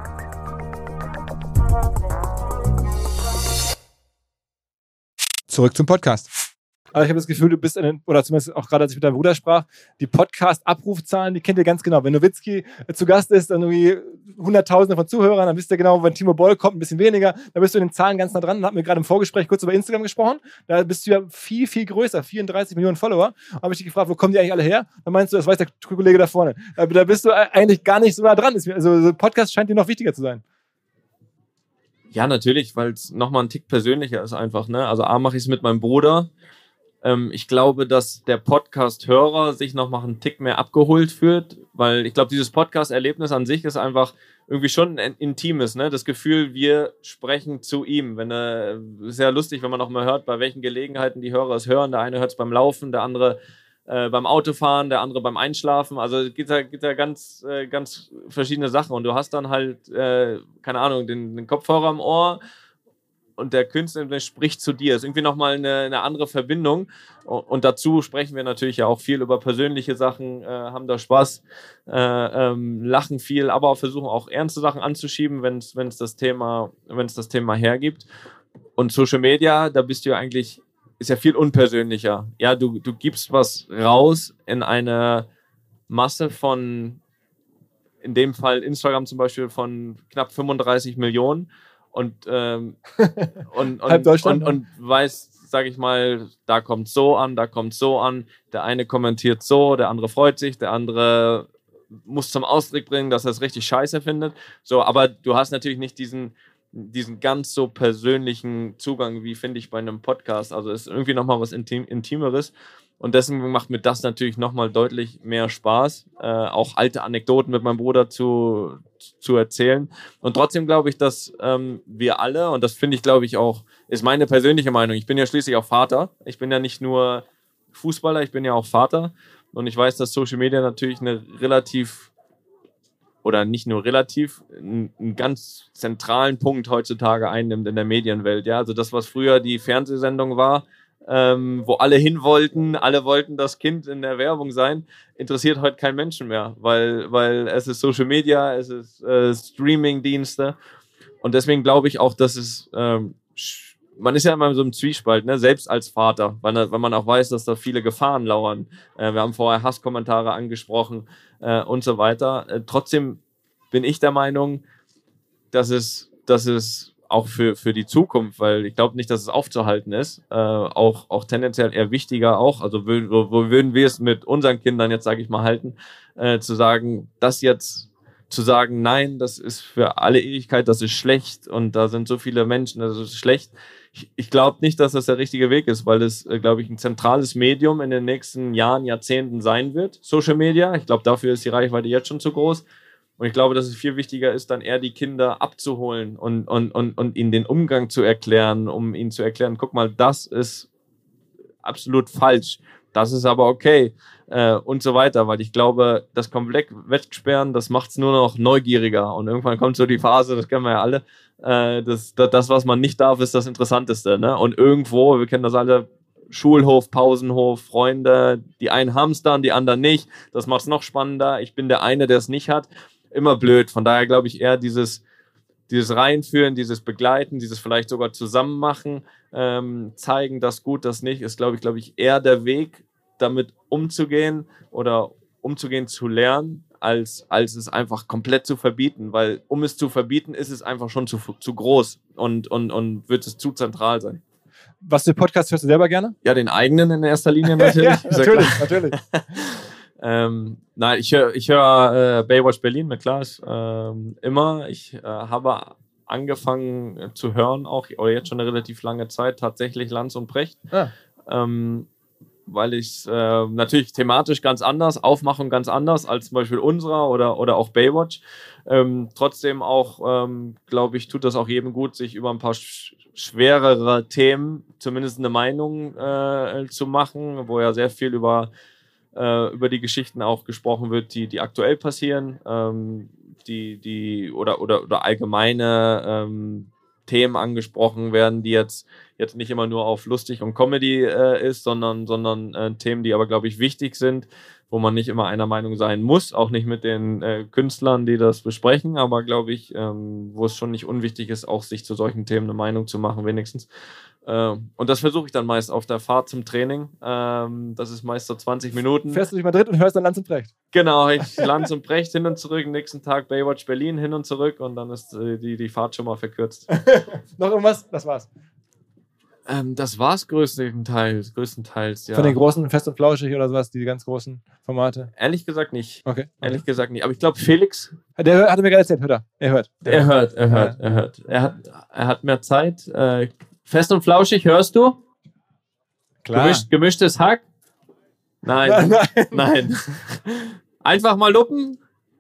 Zurück zum Podcast. Aber ich habe das Gefühl, du bist, in den, oder zumindest auch gerade, als ich mit deinem Bruder sprach, die Podcast-Abrufzahlen, die kennt ihr ganz genau. Wenn Nowitzki zu Gast ist, dann irgendwie Hunderttausende von Zuhörern, dann wisst ihr genau, wenn Timo Boll kommt, ein bisschen weniger, dann bist du in den Zahlen ganz nah dran. Dann hatten wir gerade im Vorgespräch kurz über Instagram gesprochen. Da bist du ja viel, viel größer, vierunddreißig Millionen Follower. Da habe ich dich gefragt, wo kommen die eigentlich alle her? Dann meinst du, das weiß der Kollege da vorne. Aber da bist du eigentlich gar nicht so nah dran. Also Podcast scheint dir noch wichtiger zu sein. Ja, natürlich, weil es nochmal ein Tick persönlicher ist einfach. Ne? Also A, mache ich es mit meinem Bruder. Ähm, ich glaube, dass der Podcast-Hörer sich nochmal einen Tick mehr abgeholt fühlt, weil ich glaube, dieses Podcast-Erlebnis an sich ist einfach irgendwie schon ein intimes. Ne? Das Gefühl, wir sprechen zu ihm. Wenn äh, ist ja lustig, wenn man noch mal hört, bei welchen Gelegenheiten die Hörer es hören. Der eine hört es beim Laufen, der andere äh, beim Autofahren, der andere beim Einschlafen. Also es gibt da, gibt da ganz, äh, ganz verschiedene Sachen. Und du hast dann halt, äh, keine Ahnung, den, den Kopfhörer im Ohr und der Künstler spricht zu dir. Das ist irgendwie nochmal eine, eine andere Verbindung. Und dazu sprechen wir natürlich ja auch viel über persönliche Sachen, äh, haben da Spaß, äh, ähm, lachen viel, aber auch versuchen auch ernste Sachen anzuschieben, wenn es das Thema, wenn es das Thema hergibt. Und Social Media, da bist du ja eigentlich, ist ja viel unpersönlicher. Ja, du, du gibst was raus in eine Masse von, in dem Fall Instagram zum Beispiel, von knapp fünfunddreißig Millionen. Und, ähm, und, und, und, und weiß, sag ich mal, da kommt so an, da kommt so an. Der eine kommentiert so, der andere freut sich, der andere muss zum Ausdruck bringen, dass er es richtig scheiße findet. So, aber du hast natürlich nicht diesen, diesen ganz so persönlichen Zugang, wie finde ich bei einem Podcast. Also es ist irgendwie nochmal was Intim- Intimeres. Und deswegen macht mir das natürlich nochmal deutlich mehr Spaß, äh, auch alte Anekdoten mit meinem Bruder zu, zu erzählen. Und trotzdem glaube ich, dass ähm, wir alle, und das finde ich, glaube ich, auch, ist meine persönliche Meinung, ich bin ja schließlich auch Vater. Ich bin ja nicht nur Fußballer, ich bin ja auch Vater. Und ich weiß, dass Social Media natürlich eine relativ, oder nicht nur relativ, einen, einen ganz zentralen Punkt heutzutage einnimmt in der Medienwelt. Ja? Also das, was früher die Fernsehsendung war, Ähm, wo alle hin wollten, alle wollten das Kind in der Werbung sein, interessiert heute kein Menschen mehr, weil, weil es ist Social Media, es ist äh, Streaming-Dienste und deswegen glaube ich auch, dass es, ähm, man ist ja immer in so einem Zwiespalt, ne? Selbst als Vater, weil, weil man auch weiß, dass da viele Gefahren lauern. Äh, wir haben vorher Hasskommentare angesprochen äh, und so weiter. Äh, trotzdem bin ich der Meinung, dass es, dass es auch für, für die Zukunft, weil ich glaube nicht, dass es aufzuhalten ist, äh, auch, auch tendenziell eher wichtiger auch, also wo, wo würden wir es mit unseren Kindern jetzt, sage ich mal, halten, äh, zu sagen, das jetzt zu sagen, nein, das ist für alle Ewigkeit, das ist schlecht und da sind so viele Menschen, das ist schlecht. Ich, ich glaube nicht, dass das der richtige Weg ist, weil es, äh, glaube ich, ein zentrales Medium in den nächsten Jahren, Jahrzehnten sein wird, Social Media. Ich glaube, dafür ist die Reichweite jetzt schon zu groß. Und ich glaube, dass es viel wichtiger ist, dann eher die Kinder abzuholen und, und, und, und ihnen den Umgang zu erklären, um ihnen zu erklären, guck mal, das ist absolut falsch, das ist aber okay äh, und so weiter, weil ich glaube, das komplett wegsperren, das macht es nur noch neugieriger und irgendwann kommt so die Phase, das kennen wir ja alle, äh, das, das, das, was man nicht darf, ist das Interessanteste, ne? Und irgendwo, wir kennen das alle, Schulhof, Pausenhof, Freunde, die einen haben es dann, die anderen nicht, das macht es noch spannender, ich bin der eine, der es nicht hat. Immer blöd. Von daher glaube ich eher dieses, dieses Reinführen, dieses Begleiten, dieses vielleicht sogar Zusammenmachen, ähm, zeigen, das gut, das nicht, ist, glaube ich, glaube ich, eher der Weg, damit umzugehen oder umzugehen zu lernen, als, als es einfach komplett zu verbieten. Weil um es zu verbieten, ist es einfach schon zu, zu groß und, und, und wird es zu zentral sein. Was für Podcast hörst du selber gerne? Ja, den eigenen in erster Linie natürlich. Ja, natürlich, natürlich. Ähm, nein, ich höre ich hör, äh, Baywatch Berlin mit Klaas ähm, immer. Ich äh, habe angefangen äh, zu hören, auch oder jetzt schon eine relativ lange Zeit, tatsächlich Lanz und Precht. Ah. Ähm, weil ich äh, natürlich thematisch ganz anders, Aufmachung ganz anders als zum Beispiel unserer oder, oder auch Baywatch. Ähm, trotzdem auch, ähm, glaube ich, tut das auch jedem gut, sich über ein paar sch- schwerere Themen zumindest eine Meinung äh, zu machen, wo ja sehr viel über über die Geschichten auch gesprochen wird, die, die aktuell passieren, ähm, die, die oder, oder, oder allgemeine ähm, Themen angesprochen werden, die jetzt, jetzt nicht immer nur auf lustig und Comedy äh, ist, sondern, sondern äh, Themen, die aber, glaube ich, wichtig sind, wo man nicht immer einer Meinung sein muss, auch nicht mit den äh, Künstlern, die das besprechen, aber, glaube ich, ähm, wo es schon nicht unwichtig ist, auch sich zu solchen Themen eine Meinung zu machen, wenigstens. Und das versuche ich dann meist auf der Fahrt zum Training. Das ist meist so zwanzig Minuten. Fährst du durch Madrid und hörst dann Lanz und Precht? Genau, ich Lanz und Precht hin und zurück, nächsten Tag Baywatch Berlin hin und zurück und dann ist die, die Fahrt schon mal verkürzt. Noch irgendwas? Das war's. Ähm, das war's größtenteils, größtenteils, ja. Von den großen Fest und Flauschig oder sowas, die ganz großen Formate? Ehrlich gesagt nicht. Okay. okay. Ehrlich gesagt nicht. Aber ich glaube, Felix... Der hatte mir gerade erzählt, hört er. Er hört. Er hört, er hört, er hört. Er hat, er hat mehr Zeit. Äh, Fest und Flauschig, hörst du? Klar. Gemischt, gemischtes Hack? Nein. Nein. Nein. Einfach mal lupen?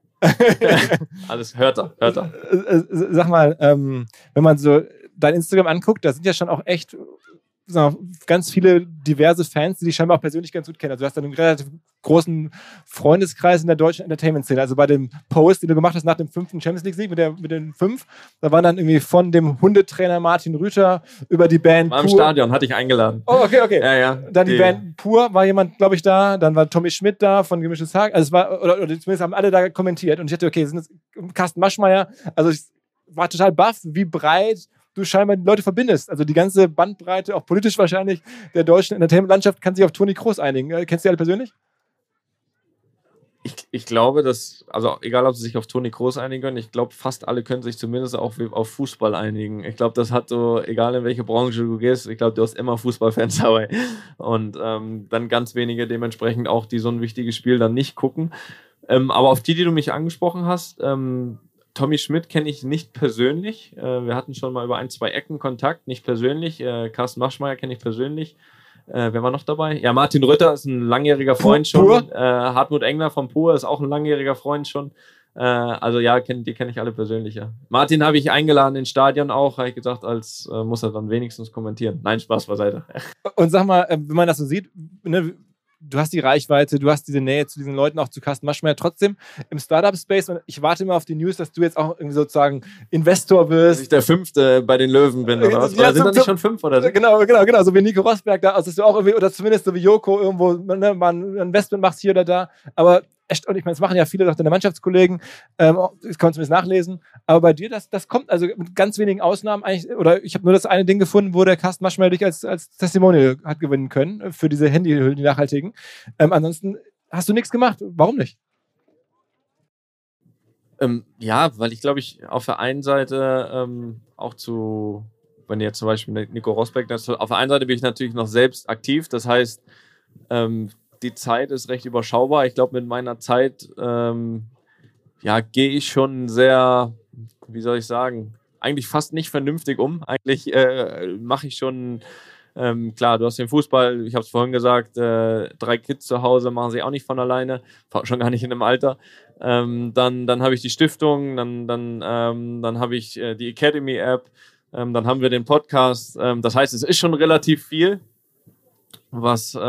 Alles, hört er, hört er. Sag mal, ähm, wenn man so dein Instagram anguckt, da sind ja schon auch echt sagen wir, ganz viele diverse Fans, die dich scheinbar auch persönlich ganz gut kennen. Also du hast einen relativ großen Freundeskreis in der deutschen Entertainment-Szene. Also bei dem Post, den du gemacht hast nach dem fünften Champions League-Sieg mit, der, mit den fünf, da waren dann irgendwie von dem Hundetrainer Martin Rüther über die Band war im Pur. Stadion, hatte ich eingeladen. Oh, okay, okay. Ja, ja. Dann die, die Band Pur, war jemand, glaube ich, da. Dann war Tommy Schmidt da von Gemischtes Hack. Also es war, oder, oder zumindest haben alle da kommentiert. Und ich dachte, okay, sind das Carsten Maschmeyer. Also ich war total baff, wie breit du scheinbar die Leute verbindest. Also die ganze Bandbreite, auch politisch wahrscheinlich, der deutschen Entertainment-Landschaft kann sich auf Toni Kroos einigen. Kennst du die alle persönlich? Ich, ich glaube, dass, also egal, ob sie sich auf Toni Kroos einigen können, ich glaube, fast alle können sich zumindest auch auf Fußball einigen. Ich glaube, das hat so, egal in welche Branche du gehst, ich glaube, du hast immer Fußballfans dabei. Und ähm, dann ganz wenige dementsprechend auch, die so ein wichtiges Spiel dann nicht gucken. Ähm, aber auf die, die du mich angesprochen hast, ähm, Tommy Schmidt kenne ich nicht persönlich. Äh, wir hatten schon mal über ein, zwei Ecken Kontakt, nicht persönlich. Äh, Carsten Maschmeyer kenne ich persönlich. Äh, wer war noch dabei? Ja, Martin Rütter ist ein langjähriger Freund Pur? schon. Äh, Hartmut Engler vom Pur ist auch ein langjähriger Freund schon. Äh, also ja, kenn, die kenne ich alle persönlich. Ja. Martin habe ich eingeladen ins Stadion auch, habe ich gesagt, als äh, muss er dann wenigstens kommentieren. Nein, Spaß beiseite. Und sag mal, wenn man das so sieht, ne, du hast die Reichweite, du hast diese Nähe zu diesen Leuten, auch zu Carsten Maschmeyer, trotzdem im Startup-Space, und ich warte immer auf die News, dass du jetzt auch irgendwie sozusagen Investor wirst. Dass ich der Fünfte bei den Löwen bin, oder was? Ja, oder sind zum- da nicht schon fünf oder so? Genau, genau, genau, so wie Nico Rosberg da, also dass du auch irgendwie, oder zumindest so wie Joko irgendwo, ne, mal ein Investment machst hier oder da, aber echt, und ich meine, das machen ja viele doch deine Mannschaftskollegen, ähm, das kann man zumindest nachlesen, aber bei dir, das, das kommt also mit ganz wenigen Ausnahmen eigentlich, oder ich habe nur das eine Ding gefunden, wo der Carsten Maschmeyer dich als, als Testimonial hat gewinnen können für diese Handyhüllen, die nachhaltigen. Ähm, ansonsten hast du nichts gemacht. Warum nicht? Ähm, ja, weil ich glaube, ich auf der einen Seite ähm, auch zu, wenn jetzt zum Beispiel Nico Rosberg, das, auf der einen Seite bin ich natürlich noch selbst aktiv, das heißt, ähm, die Zeit ist recht überschaubar. Ich glaube, mit meiner Zeit ähm, ja, gehe ich schon sehr, wie soll ich sagen, eigentlich fast nicht vernünftig um. Eigentlich äh, mache ich schon, ähm, klar, du hast den Fußball, ich habe es vorhin gesagt, äh, drei Kids zu Hause machen sie auch nicht von alleine, schon gar nicht in dem Alter. Ähm, dann dann habe ich die Stiftung, dann, dann, ähm, dann habe ich äh, die Academy-App, ähm, dann haben wir den Podcast. Ähm, das heißt, es ist schon relativ viel, was, äh,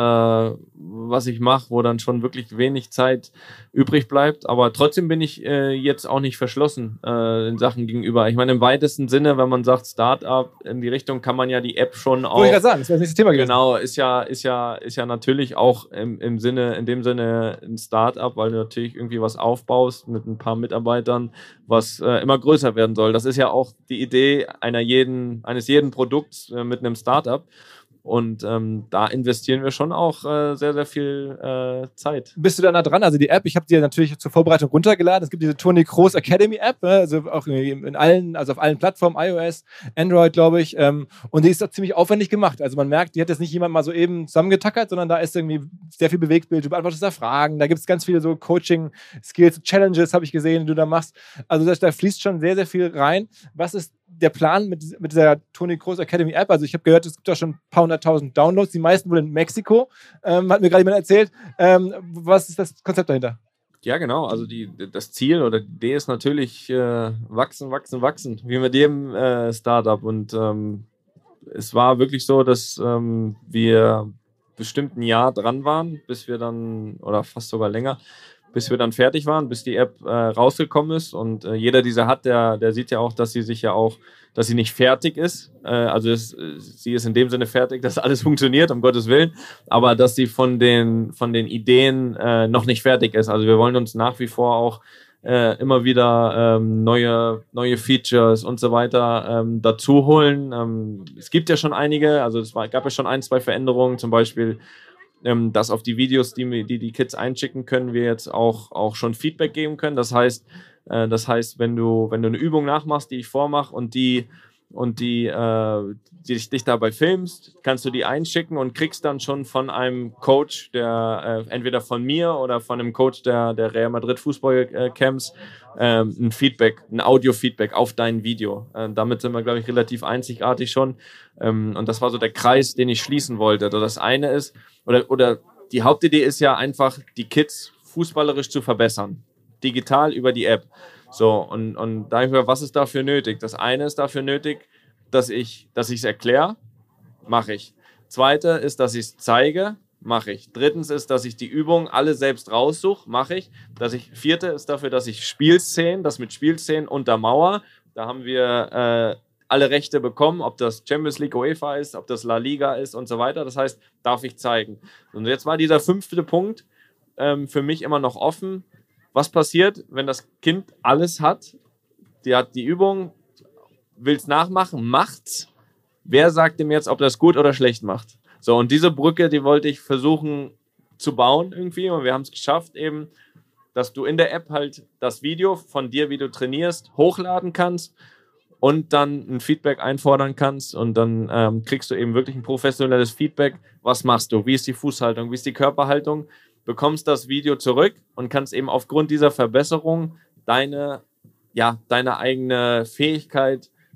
was ich mache, wo dann schon wirklich wenig Zeit übrig bleibt. Aber trotzdem bin ich äh, jetzt auch nicht verschlossen äh, in Sachen gegenüber. Ich meine, im weitesten Sinne, wenn man sagt Startup, in die Richtung kann man ja die App schon auch... Wollte ich gerade sagen, das wäre das nächste Thema gewesen. Genau, ist ja, ist ja, ist ja natürlich auch im, im Sinne, in dem Sinne ein Startup, weil du natürlich irgendwie was aufbaust mit ein paar Mitarbeitern, was äh, immer größer werden soll. Das ist ja auch die Idee einer jeden, eines jeden Produkts äh, mit einem Startup. Und ähm, da investieren wir schon auch äh, sehr, sehr viel äh, Zeit. Bist du da nah dran? Also die App, ich habe die ja natürlich zur Vorbereitung runtergeladen. Es gibt diese Toni Kroos Academy App, ne? Also auch in allen, also auf allen Plattformen, iOS, Android, glaube ich. Ähm, und die ist da ziemlich aufwendig gemacht. Also man merkt, die hat jetzt nicht jemand mal so eben zusammengetackert, sondern da ist irgendwie sehr viel Bewegtbild. Du beantwortest da Fragen. Da gibt es ganz viele so Coaching-Skills, Challenges, habe ich gesehen, die du da machst. Also das, da fließt schon sehr, sehr viel rein. Was ist der Plan mit, mit dieser Toni Kroos Academy App? Also ich habe gehört, es gibt da schon ein paar hunderttausend Downloads, die meisten wohl in Mexiko, ähm, hat mir gerade jemand erzählt. Ähm, was ist das Konzept dahinter? Ja, genau. Also die, das Ziel oder die Idee ist natürlich äh, wachsen, wachsen, wachsen, wie mit jedem äh, Startup. Und ähm, es war wirklich so, dass ähm, wir bestimmt ein Jahr dran waren, bis wir dann, oder fast sogar länger, bis wir dann fertig waren, bis die App äh, rausgekommen ist. Und äh, jeder, die sie hat, der, der sieht ja auch, dass sie sich ja auch, dass sie nicht fertig ist. Äh, also es, sie ist in dem Sinne fertig, dass alles funktioniert, um Gottes Willen, aber dass sie von den, von den Ideen äh, noch nicht fertig ist. Also wir wollen uns nach wie vor auch äh, immer wieder ähm, neue, neue Features und so weiter ähm, dazu holen. Ähm, es gibt ja schon einige, also es war, gab ja schon ein, zwei Veränderungen, zum Beispiel Ähm, dass auf die Videos, die, die die Kids einschicken können, wir jetzt auch, auch schon Feedback geben können. Das heißt, äh, das heißt, wenn du, wenn du eine Übung nachmachst, die ich vormache und die und die, äh, die dich, dich dabei filmst, kannst du die einschicken und kriegst dann schon von einem Coach, der äh, entweder von mir oder von einem Coach der, der Real Madrid Fußballcamps äh, ein Feedback, ein Audio-Feedback auf dein Video. Äh, damit sind wir, glaube ich, relativ einzigartig schon. Ähm, und das war so der Kreis, den ich schließen wollte. Also das eine ist, oder, oder die Hauptidee ist ja einfach, die Kids fußballerisch zu verbessern. Digital über die App. So, und, und da habe ich mir, was ist dafür nötig? Das eine ist dafür nötig, dass ich dass ich es erkläre, mache ich. Zweite ist, dass ich es zeige, mache ich. Drittens ist, dass ich die Übungen alle selbst raussuche, mache ich. Dass ich. Vierte ist dafür, dass ich Spielszenen, das mit Spielszenen untermauer. Da haben wir äh, alle Rechte bekommen, ob das Champions League, UEFA ist, ob das La Liga ist und so weiter. Das heißt, darf ich zeigen. Und jetzt war dieser fünfte Punkt ähm, für mich immer noch offen. Was passiert, wenn das Kind alles hat? Die hat die Übung, will es nachmachen, macht's. Wer sagt ihm jetzt, ob das gut oder schlecht macht? So, und diese Brücke, die wollte ich versuchen zu bauen irgendwie. Und wir haben es geschafft eben, dass du in der App halt das Video von dir, wie du trainierst, hochladen kannst und dann ein Feedback einfordern kannst. Und dann ähm, kriegst du eben wirklich ein professionelles Feedback. Was machst du? Wie ist die Fußhaltung? Wie ist die Körperhaltung? Bekommst das Video zurück und kannst eben aufgrund dieser Verbesserung deine, ja, deine eigene Fähigkeit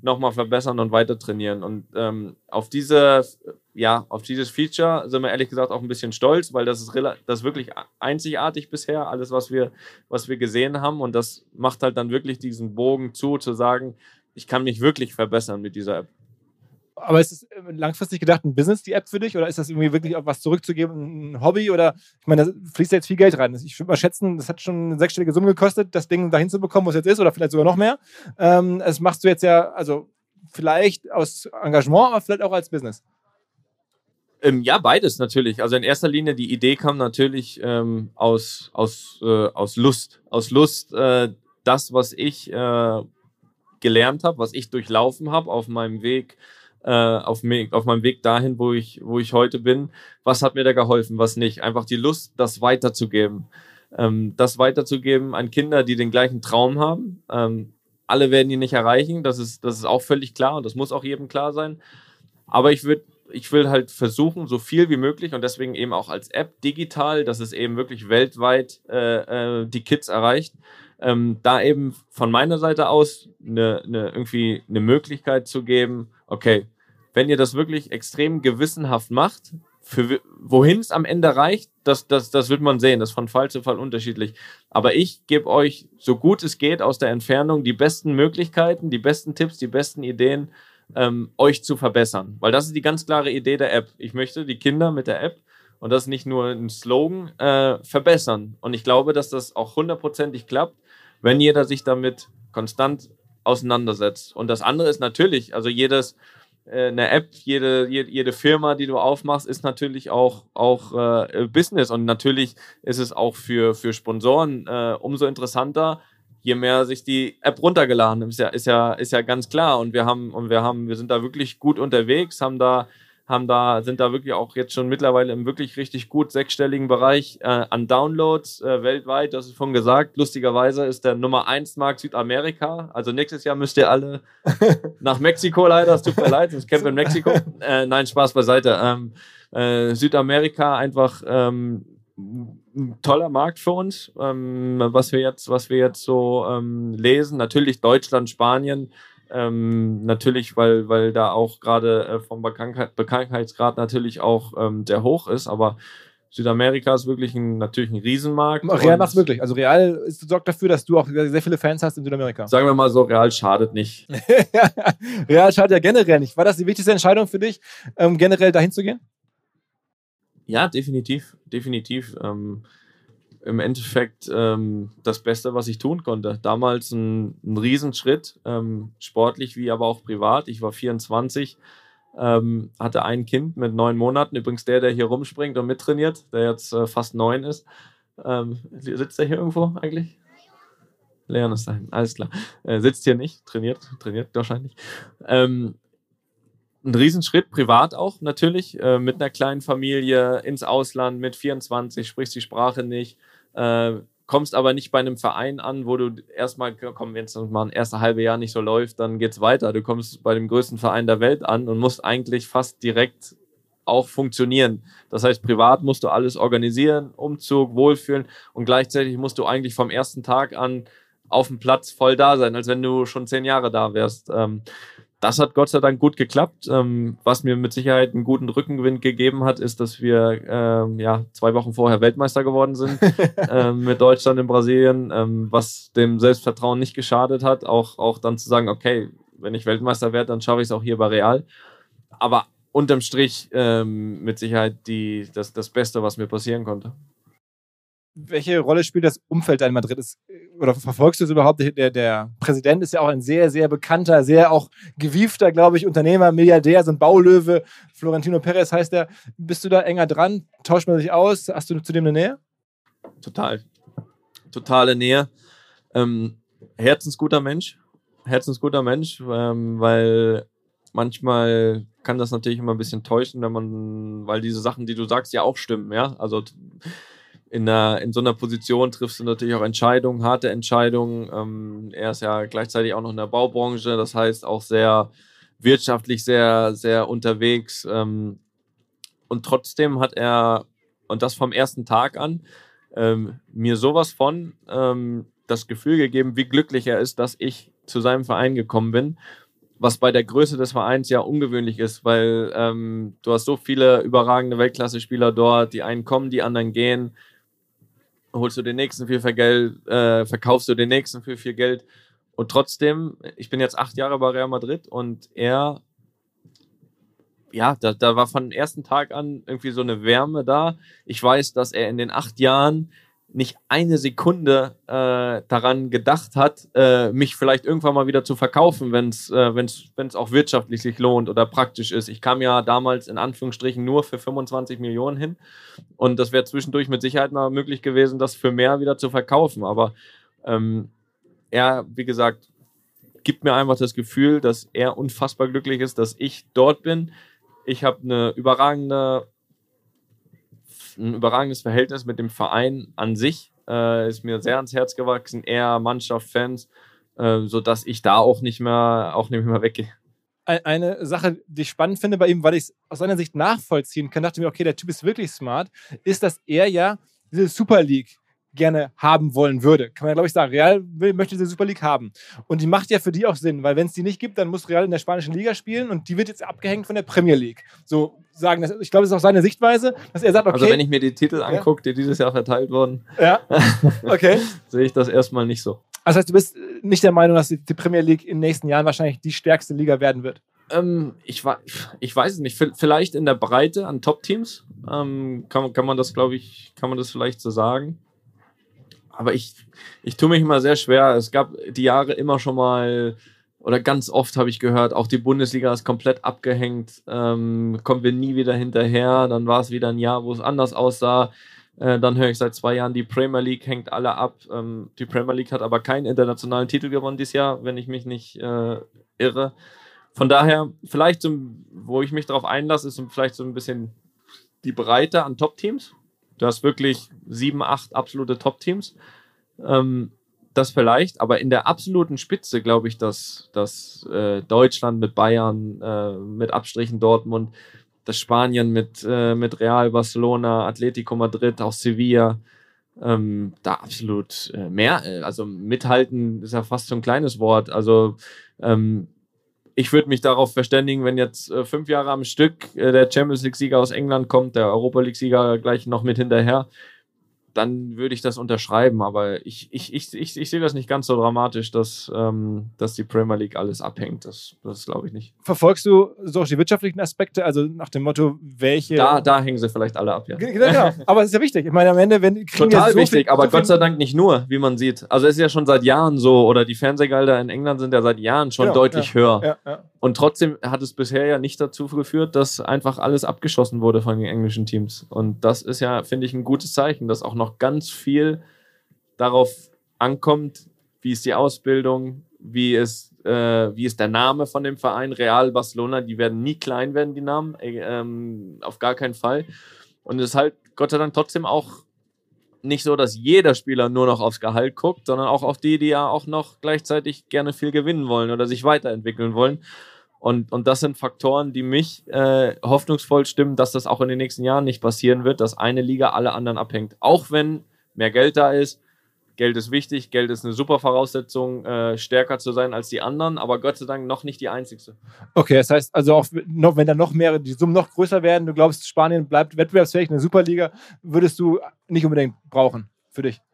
nochmal verbessern und weiter trainieren. Und ähm, auf diese, ja, auf dieses Feature sind wir ehrlich gesagt auch ein bisschen stolz, weil das ist, rela- das ist wirklich einzigartig bisher, alles, was wir, was wir gesehen haben. Und das macht halt dann wirklich diesen Bogen zu, zu sagen, ich kann mich wirklich verbessern mit dieser App. Aber ist es langfristig gedacht ein Business, die App für dich? Oder ist das irgendwie wirklich auf was zurückzugeben, ein Hobby? Oder, ich meine, da fließt ja jetzt viel Geld rein. Ich würde mal schätzen, das hat schon eine sechsstellige Summe gekostet, das Ding dahin zu bekommen, wo es jetzt ist, oder vielleicht sogar noch mehr. Ähm, das machst du jetzt ja, also vielleicht aus Engagement, aber vielleicht auch als Business. Ähm, ja, beides natürlich. Also in erster Linie, die Idee kam natürlich ähm, aus, aus, äh, aus Lust. Aus Lust, äh, das, was ich äh, gelernt habe, was ich durchlaufen habe auf meinem Weg, äh, auf, mich, auf meinem Weg dahin, wo ich, wo ich heute bin. Was hat mir da geholfen, was nicht? Einfach die Lust, das weiterzugeben. Ähm, das weiterzugeben an Kinder, die den gleichen Traum haben. Ähm, alle werden ihn nicht erreichen, das ist, das ist auch völlig klar und das muss auch jedem klar sein. Aber ich würde Ich will halt versuchen, so viel wie möglich und deswegen eben auch als App digital, dass es eben wirklich weltweit äh, äh, die Kids erreicht, ähm, da eben von meiner Seite aus eine, eine, irgendwie eine Möglichkeit zu geben, okay, wenn ihr das wirklich extrem gewissenhaft macht, für wohin es am Ende reicht, das, das, das wird man sehen, das ist von Fall zu Fall unterschiedlich. Aber ich gebe euch, so gut es geht, aus der Entfernung die besten Möglichkeiten, die besten Tipps, die besten Ideen, Ähm, euch zu verbessern. Weil das ist die ganz klare Idee der App. Ich möchte die Kinder mit der App, und das ist nicht nur ein Slogan, äh, verbessern. Und ich glaube, dass das auch hundertprozentig klappt, wenn jeder sich damit konstant auseinandersetzt. Und das andere ist natürlich, also jedes, äh, eine App, jede, jede, jede Firma, die du aufmachst, ist natürlich auch, auch äh, Business. Und natürlich ist es auch für, für Sponsoren äh, umso interessanter, je mehr sich die App runtergeladen ist ja, ist ja, ist ja ganz klar. Und wir haben, und wir haben, wir sind da wirklich gut unterwegs, haben da, haben da, sind da wirklich auch jetzt schon mittlerweile im wirklich richtig gut sechsstelligen Bereich äh, an Downloads äh, weltweit. Das ist schon gesagt. Lustigerweise ist der Nummer eins Markt Südamerika. Also nächstes Jahr müsst ihr alle nach Mexiko leider. Es tut mir leid, das Camp in Mexiko. Äh, nein, Spaß beiseite. Ähm, äh, Südamerika einfach, ähm, ein toller Markt für uns, ähm, was wir jetzt, was wir jetzt so ähm, lesen. Natürlich Deutschland, Spanien, ähm, natürlich, weil, weil da auch gerade äh, vom Bekanntheit, Bekanntheitsgrad natürlich auch ähm, sehr hoch ist, aber Südamerika ist wirklich ein, natürlich ein Riesenmarkt. Real macht es wirklich. Also Real ist, sorgt dafür, dass du auch sehr viele Fans hast in Südamerika. Sagen wir mal so, Real schadet nicht. Real schadet ja generell nicht. War das die wichtigste Entscheidung für dich, ähm, generell dahin zu gehen? Ja, definitiv, definitiv. Ähm, Im Endeffekt ähm, das Beste, was ich tun konnte. Damals ein, ein Riesenschritt, ähm, sportlich wie aber auch privat. Ich war vierundzwanzig, ähm, hatte ein Kind mit neun Monaten. Übrigens der, der hier rumspringt und mittrainiert, der jetzt äh, fast neun ist. Ähm, sitzt der hier irgendwo eigentlich? Leon ist dahin, alles klar. Äh, sitzt hier nicht, trainiert, trainiert wahrscheinlich. Ähm, Ein Riesenschritt, privat auch natürlich, äh, mit einer kleinen Familie ins Ausland mit vierundzwanzig, sprichst die Sprache nicht, äh, kommst aber nicht bei einem Verein an, wo du erstmal, komm, wenn es mal ein erstes halbe Jahr nicht so läuft, dann geht's weiter. Du kommst bei dem größten Verein der Welt an und musst eigentlich fast direkt auch funktionieren. Das heißt, privat musst du alles organisieren, Umzug, Wohlfühlen und gleichzeitig musst du eigentlich vom ersten Tag an auf dem Platz voll da sein, als wenn du schon zehn Jahre da wärst. Ähm, Das hat Gott sei Dank gut geklappt. Ähm, was mir mit Sicherheit einen guten Rückenwind gegeben hat, ist, dass wir ähm, ja, zwei Wochen vorher Weltmeister geworden sind ähm, mit Deutschland in Brasilien, ähm, was dem Selbstvertrauen nicht geschadet hat. Auch, auch dann zu sagen, okay, wenn ich Weltmeister werde, dann schaffe ich es auch hier bei Real. Aber unterm Strich ähm, mit Sicherheit die, das, das Beste, was mir passieren konnte. Welche Rolle spielt das Umfeld da in Madrid? Ist, oder verfolgst du es überhaupt? Der, der Präsident ist ja auch ein sehr, sehr bekannter, sehr auch gewiefter, glaube ich, Unternehmer, Milliardär, so ein Baulöwe. Florentino Perez heißt er. Bist du da enger dran? Tauscht man sich aus? Hast du zu dem eine Nähe? Total. Totale Nähe. Ähm, herzensguter Mensch. Herzensguter Mensch, ähm, weil manchmal kann das natürlich immer ein bisschen täuschen, wenn man, weil diese Sachen, die du sagst, ja auch stimmen, ja. Also In, einer, in so einer Position triffst du natürlich auch Entscheidungen, harte Entscheidungen. Ähm, er ist ja gleichzeitig auch noch in der Baubranche, das heißt auch sehr wirtschaftlich sehr, sehr unterwegs. Ähm, und trotzdem hat er, und das vom ersten Tag an, ähm, mir sowas von ähm, das Gefühl gegeben, wie glücklich er ist, dass ich zu seinem Verein gekommen bin, was bei der Größe des Vereins ja ungewöhnlich ist, weil ähm, du hast so viele überragende Weltklasse-Spieler dort, die einen kommen, die anderen gehen, holst du den nächsten für viel Geld, äh, verkaufst du den nächsten für viel Geld und trotzdem, ich bin jetzt acht Jahre bei Real Madrid und er, ja, da, da war von dem ersten Tag an irgendwie so eine Wärme da. Ich weiß, dass er in den acht Jahren nicht eine Sekunde äh, daran gedacht hat, äh, mich vielleicht irgendwann mal wieder zu verkaufen, wenn es äh, wenn's, wenn's auch wirtschaftlich sich lohnt oder praktisch ist. Ich kam ja damals in Anführungsstrichen nur für fünfundzwanzig Millionen hin und das wäre zwischendurch mit Sicherheit mal möglich gewesen, das für mehr wieder zu verkaufen. Aber ähm, er, wie gesagt, gibt mir einfach das Gefühl, dass er unfassbar glücklich ist, dass ich dort bin. Ich habe eine überragende ein überragendes Verhältnis mit dem Verein an sich, äh, ist mir sehr ans Herz gewachsen, er, Mannschaft, Fans, äh, sodass ich da auch nicht mehr, auch nicht mehr weggehe. Eine Sache, die ich spannend finde bei ihm, weil ich es aus seiner Sicht nachvollziehen kann, dachte mir, okay, der Typ ist wirklich smart, ist, dass er ja diese Super League gerne haben wollen würde. Kann man ja, glaube ich, sagen. Real will, möchte diese Super League haben. Und die macht ja für die auch Sinn, weil wenn es die nicht gibt, dann muss Real in der spanischen Liga spielen und die wird jetzt abgehängt von der Premier League. So sagen, das, ich glaube, das ist auch seine Sichtweise, dass er sagt, okay. Also wenn ich mir die Titel angucke, ja, die dieses Jahr verteilt wurden, ja, okay, sehe ich das erstmal nicht so. Das heißt, du bist nicht der Meinung, dass die Premier League in den nächsten Jahren wahrscheinlich die stärkste Liga werden wird? Ähm, ich, ich weiß es nicht. Vielleicht in der Breite an Top-Teams ähm, kann, kann man das, glaube ich, kann man das vielleicht so sagen. Aber ich, ich tue mich immer sehr schwer. Es gab die Jahre immer schon mal, oder ganz oft habe ich gehört, auch die Bundesliga ist komplett abgehängt, ähm, kommen wir nie wieder hinterher. Dann war es wieder ein Jahr, wo es anders aussah. Äh, dann höre ich seit zwei Jahren, die Premier League hängt alle ab. Ähm, die Premier League hat aber keinen internationalen Titel gewonnen dieses Jahr, wenn ich mich nicht äh, irre. Von daher, vielleicht, so, wo ich mich darauf einlasse, ist vielleicht so ein bisschen die Breite an Top-Teams. Du hast wirklich sieben, acht absolute Top-Teams. Ähm, das vielleicht, aber in der absoluten Spitze glaube ich, dass, dass äh, Deutschland mit Bayern, äh, mit Abstrichen Dortmund, das Spanien mit, äh, mit Real, Barcelona, Atletico Madrid, auch Sevilla, ähm, da absolut äh, mehr, äh, also mithalten ist ja fast so ein kleines Wort. Also ähm, ich würde mich darauf verständigen, wenn jetzt äh, fünf Jahre am Stück äh, der Champions League-Sieger aus England kommt, der Europa League-Sieger gleich noch mit hinterher, dann würde ich das unterschreiben. Aber ich, ich, ich, ich, ich sehe das nicht ganz so dramatisch, dass, ähm, dass die Premier League alles abhängt. Das, das glaube ich nicht. Verfolgst du so auch die wirtschaftlichen Aspekte? Also nach dem Motto, welche... Da, da hängen sie vielleicht alle ab, ja. Genau, genau. Aber es ist ja wichtig. Ich meine, am Ende, wenn... Total so wichtig, viel, aber so Gott sei Dank nicht nur, wie man sieht. Also es ist ja schon seit Jahren so, oder die Fernsehgelder in England sind ja seit Jahren schon genau, deutlich ja, höher. Ja, ja. Und trotzdem hat es bisher ja nicht dazu geführt, dass einfach alles abgeschossen wurde von den englischen Teams. Und das ist ja, finde ich, ein gutes Zeichen, dass auch noch ganz viel darauf ankommt, wie ist die Ausbildung, wie ist, äh, wie ist der Name von dem Verein. Real, Barcelona, die werden nie klein werden, die Namen, ähm, auf gar keinen Fall. Und es ist halt Gott sei Dank trotzdem auch nicht so, dass jeder Spieler nur noch aufs Gehalt guckt, sondern auch auf die, die ja auch noch gleichzeitig gerne viel gewinnen wollen oder sich weiterentwickeln wollen. Und, und das sind Faktoren, die mich äh, hoffnungsvoll stimmen, dass das auch in den nächsten Jahren nicht passieren wird, dass eine Liga alle anderen abhängt. Auch wenn mehr Geld da ist. Geld ist wichtig, Geld ist eine super Voraussetzung, äh, stärker zu sein als die anderen, aber Gott sei Dank noch nicht die einzigste. Okay, das heißt also auch, noch, wenn da noch mehr, die Summen noch größer werden, du glaubst, Spanien bleibt wettbewerbsfähig in der Superliga, würdest du nicht unbedingt brauchen für dich?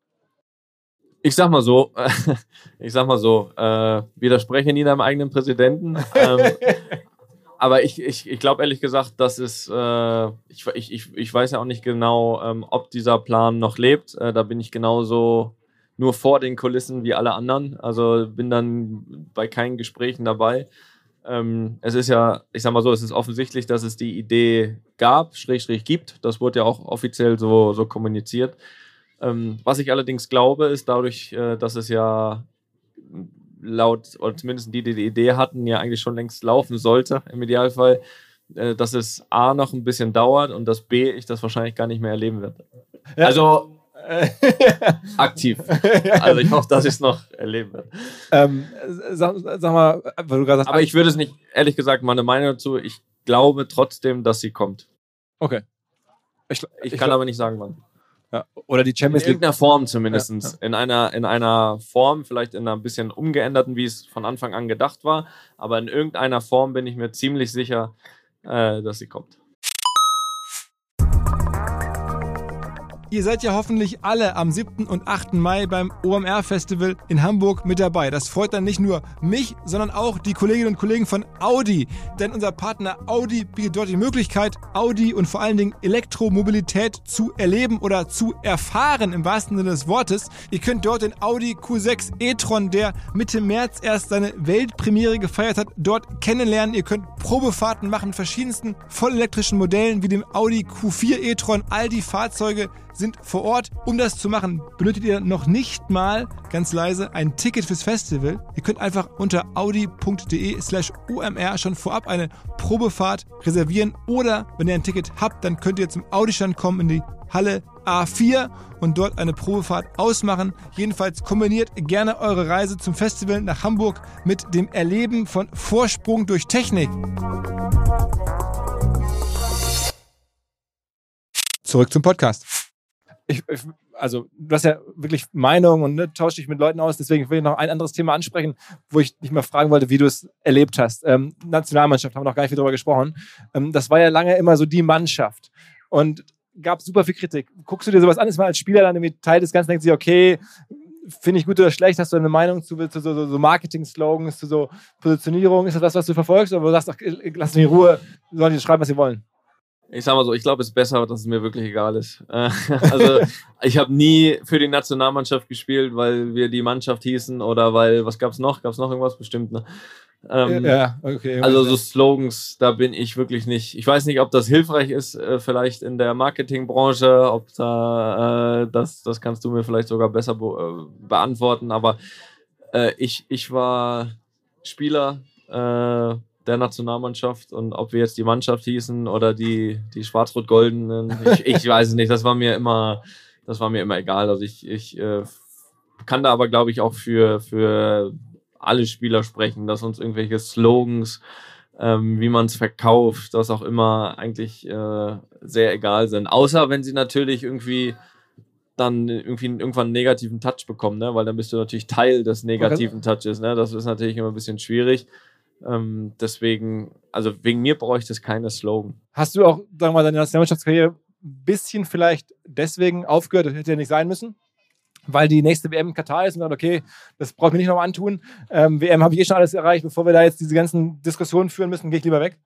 Ich sag mal so, ich sag mal so, äh, widerspreche nie deinem eigenen Präsidenten. ähm, aber ich, ich, ich glaube ehrlich gesagt, dass es, äh, ich, ich, ich weiß ja auch nicht genau, ähm, ob dieser Plan noch lebt. Äh, da bin ich genauso nur vor den Kulissen wie alle anderen. Also bin dann bei keinen Gesprächen dabei. Ähm, es ist ja, ich sag mal so, es ist offensichtlich, dass es die Idee gab, Schrägstrich gibt. Das wurde ja auch offiziell so, so kommuniziert. Ähm, was ich allerdings glaube, ist dadurch, äh, dass es ja laut, oder zumindest die, die die Idee hatten, ja eigentlich schon längst laufen sollte, im Idealfall, äh, dass es A, noch ein bisschen dauert und dass B, ich das wahrscheinlich gar nicht mehr erleben werde. Ja. Also aktiv. Also ich hoffe, dass ich es noch erleben werde. Ähm, sag, sag mal, weil du gerade sagst, aber ich würde es nicht, ehrlich gesagt, meine Meinung dazu, ich glaube trotzdem, dass sie kommt. Okay. Ich, ich kann aber nicht sagen, wann. Ja. Oder die Champions in League. irgendeiner Form zumindest. Ja, ja. In, einer, in einer Form, vielleicht in einer bisschen umgeänderten, wie es von Anfang an gedacht war. Aber in irgendeiner Form bin ich mir ziemlich sicher, äh, dass sie kommt. Ihr seid ja hoffentlich alle am siebten und achten Mai beim O M R-Festival in Hamburg mit dabei. Das freut dann nicht nur mich, sondern auch die Kolleginnen und Kollegen von Audi. Denn unser Partner Audi bietet dort die Möglichkeit, Audi und vor allen Dingen Elektromobilität zu erleben oder zu erfahren, im wahrsten Sinne des Wortes. Ihr könnt dort den Audi Q sechs e-tron, der Mitte März erst seine Weltpremiere gefeiert hat, dort kennenlernen. Ihr könnt Probefahrten machen mit verschiedensten vollelektrischen Modellen wie dem Audi Q vier e-tron. All die Fahrzeuge sind vor Ort. Um das zu machen, benötigt ihr noch nicht mal, ganz leise, ein Ticket fürs Festival. Ihr könnt einfach unter audi.de slash omr schon vorab eine Probefahrt reservieren oder, wenn ihr ein Ticket habt, dann könnt ihr zum Audi-Stand kommen in die Halle A vier und dort eine Probefahrt ausmachen. Jedenfalls kombiniert gerne eure Reise zum Festival nach Hamburg mit dem Erleben von Vorsprung durch Technik. Zurück zum Podcast. Ich, ich, also du hast ja wirklich Meinung und ne, tauschst dich mit Leuten aus, deswegen will ich noch ein anderes Thema ansprechen, wo ich dich mal fragen wollte, wie du es erlebt hast. Ähm, Nationalmannschaft, haben wir noch gar nicht viel darüber gesprochen. Ähm, das war ja lange immer so die Mannschaft und gab super viel Kritik. Guckst du dir sowas an, ist mal als Spieler dann irgendwie Teil des Ganzen, denkst du dir, okay, finde ich gut oder schlecht, hast du eine Meinung zu, zu so, so, so Marketing-Slogans, zu so Positionierung, ist das was, was du verfolgst oder du sagst, ach, lass mich in Ruhe, sollen die schreiben, was sie wollen? Ich sag mal so, ich glaube, es ist besser, dass es mir wirklich egal ist. Also ich habe nie für die Nationalmannschaft gespielt, weil wir die Mannschaft hießen oder weil, was gab's noch? Gab's noch irgendwas bestimmt? Ne? Ähm, ja, okay. Also so Slogans, da bin ich wirklich nicht. Ich weiß nicht, ob das hilfreich ist, äh, vielleicht in der Marketingbranche, ob da, äh, das, das kannst du mir vielleicht sogar besser be- äh, beantworten, aber äh, ich, ich war Spieler, äh, der Nationalmannschaft und ob wir jetzt die Mannschaft hießen oder die, die Schwarz-Rot-Goldenen, ich, ich weiß es nicht, das war mir immer, das war mir immer egal. Also ich, ich äh, kann da aber, glaube ich, auch für, für alle Spieler sprechen, dass uns irgendwelche Slogans, ähm, wie man es verkauft, das auch immer eigentlich äh, sehr egal sind. Außer wenn sie natürlich irgendwie dann irgendwie irgendwann einen negativen Touch bekommen, ne? Weil dann bist du natürlich Teil des negativen Touches. Ne? Das ist natürlich immer ein bisschen schwierig. Ähm, deswegen, also wegen mir bräuchte es keine Slogan. Hast du auch, sagen wir mal, deine Nationalmannschaftskarriere ein bisschen vielleicht deswegen aufgehört, das hätte ja nicht sein müssen, weil die nächste W M in Katar ist und dann, okay, das brauche ich mir nicht nochmal antun. Ähm, W M habe ich eh schon alles erreicht, bevor wir da jetzt diese ganzen Diskussionen führen müssen, gehe ich lieber weg?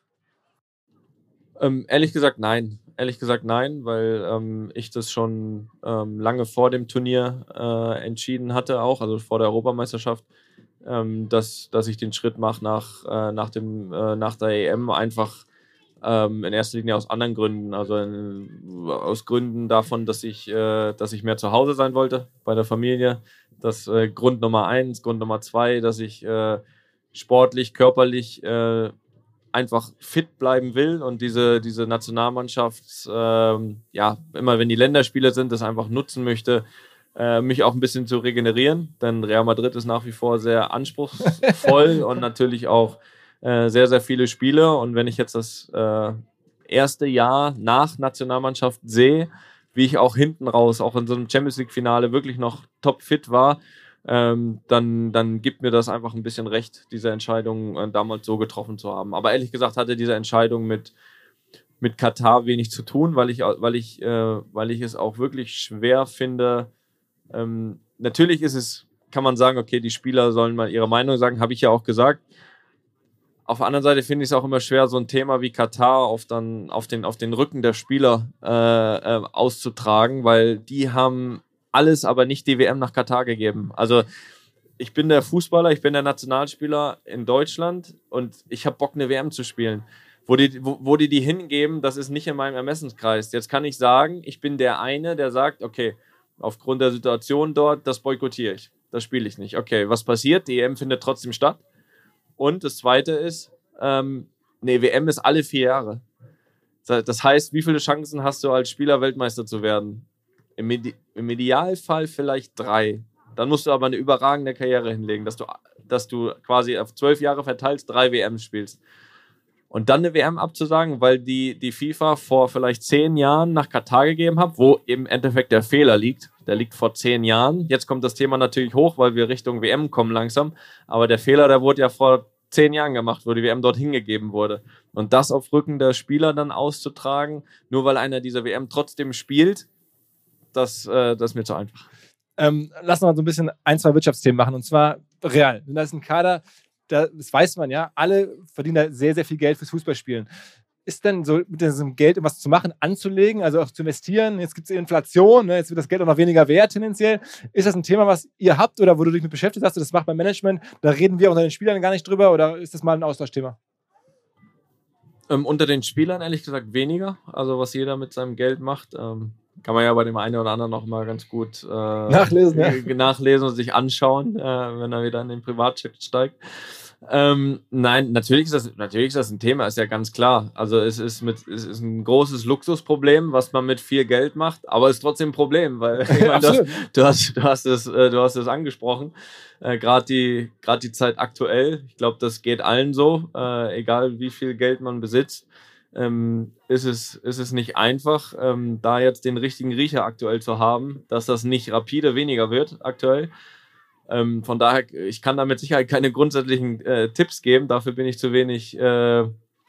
Ähm, ehrlich gesagt, nein. Ehrlich gesagt, nein, weil ähm, ich das schon ähm, lange vor dem Turnier äh, entschieden hatte, auch, also vor der Europameisterschaft. Ähm, dass, dass ich den Schritt mache nach, äh, nach, dem, äh, nach der E M, einfach ähm, in erster Linie aus anderen Gründen. Also in, aus Gründen davon, dass ich, äh, dass ich mehr zu Hause sein wollte bei der Familie. Das äh, Grund Nummer eins. Grund Nummer zwei, dass ich äh, sportlich, körperlich äh, einfach fit bleiben will und diese, diese Nationalmannschaft, äh, ja, immer wenn die Länderspiele sind, das einfach nutzen möchte, Äh, mich auch ein bisschen zu regenerieren, denn Real Madrid ist nach wie vor sehr anspruchsvoll und natürlich auch äh, sehr, sehr viele Spiele. Und wenn ich jetzt das äh, erste Jahr nach Nationalmannschaft sehe, wie ich auch hinten raus, auch in so einem Champions League-Finale wirklich noch topfit war, ähm, dann, dann gibt mir das einfach ein bisschen recht, diese Entscheidung äh, damals so getroffen zu haben. Aber ehrlich gesagt hatte diese Entscheidung mit mit Katar wenig zu tun, weil ich, weil ich, äh, weil ich es auch wirklich schwer finde. Ähm, natürlich ist es, kann man sagen, okay, die Spieler sollen mal ihre Meinung sagen, habe ich ja auch gesagt. Auf der anderen Seite finde ich es auch immer schwer, so ein Thema wie Katar auf, dann, auf, den, auf den Rücken der Spieler äh, äh, auszutragen, weil die haben alles, aber nicht die W M nach Katar gegeben. Also ich bin der Fußballer, ich bin der Nationalspieler in Deutschland und ich habe Bock, eine W M zu spielen. Wo die, wo, wo die die hingeben, das ist nicht in meinem Ermessenskreis. Jetzt kann ich sagen, ich bin der eine, der sagt, okay, aufgrund der Situation dort, das boykottiere ich. Das spiele ich nicht. Okay, was passiert? Die E M findet trotzdem statt. Und das Zweite ist, ähm, nee, W M ist alle vier Jahre. Das heißt, wie viele Chancen hast du als Spieler Weltmeister zu werden? Im, Ide- im Idealfall vielleicht drei. Dann musst du aber eine überragende Karriere hinlegen, dass du, dass du quasi auf zwölf Jahre verteilst, drei W Ms spielst. Und dann eine W M abzusagen, weil die, die FIFA vor vielleicht zehn Jahren nach Katar gegeben hat, wo im Endeffekt der Fehler liegt. Der liegt vor zehn Jahren. Jetzt kommt das Thema natürlich hoch, weil wir Richtung W M kommen langsam. Aber der Fehler, der wurde ja vor zehn Jahren gemacht, wo die W M dorthin gegeben wurde. Und das auf Rücken der Spieler dann auszutragen, nur weil einer dieser W M trotzdem spielt, das, äh, das ist mir zu einfach. Ähm, lass uns mal so ein bisschen ein, zwei Wirtschaftsthemen machen. Und zwar Real. Da ist ein Kader, da, das weiß man ja, alle verdienen da sehr, sehr viel Geld fürs Fußballspielen. Ist denn so mit diesem Geld etwas zu machen, anzulegen, also auch zu investieren? Jetzt gibt es Inflation, ne? Jetzt wird das Geld auch noch weniger wert tendenziell. Ist das ein Thema, was ihr habt oder wo du dich mit beschäftigt hast? Das macht beim Management, da reden wir unter den Spielern gar nicht drüber oder ist das mal ein Austauschthema? Ähm, unter den Spielern ehrlich gesagt weniger. Also was jeder mit seinem Geld macht, ähm, kann man ja bei dem einen oder anderen noch mal ganz gut äh, nachlesen, ja. nachlesen und sich anschauen, äh, wenn er wieder in den Privatchat steigt. Ähm, nein, natürlich ist, das, natürlich ist das ein Thema, ist ja ganz klar. Also es ist, mit, es ist ein großes Luxusproblem, was man mit viel Geld macht, aber es ist trotzdem ein Problem, weil ich meine, das, du, hast, du, hast es, äh, du hast es angesprochen. Äh, Gerade die, grad die Zeit aktuell, ich glaube, das geht allen so, äh, egal wie viel Geld man besitzt. Ähm, ist, es, ist es nicht einfach, ähm, da jetzt den richtigen Riecher aktuell zu haben, dass das nicht rapide weniger wird aktuell. Ähm, von daher, ich kann da mit Sicherheit keine grundsätzlichen äh, Tipps geben, dafür bin ich zu wenig äh,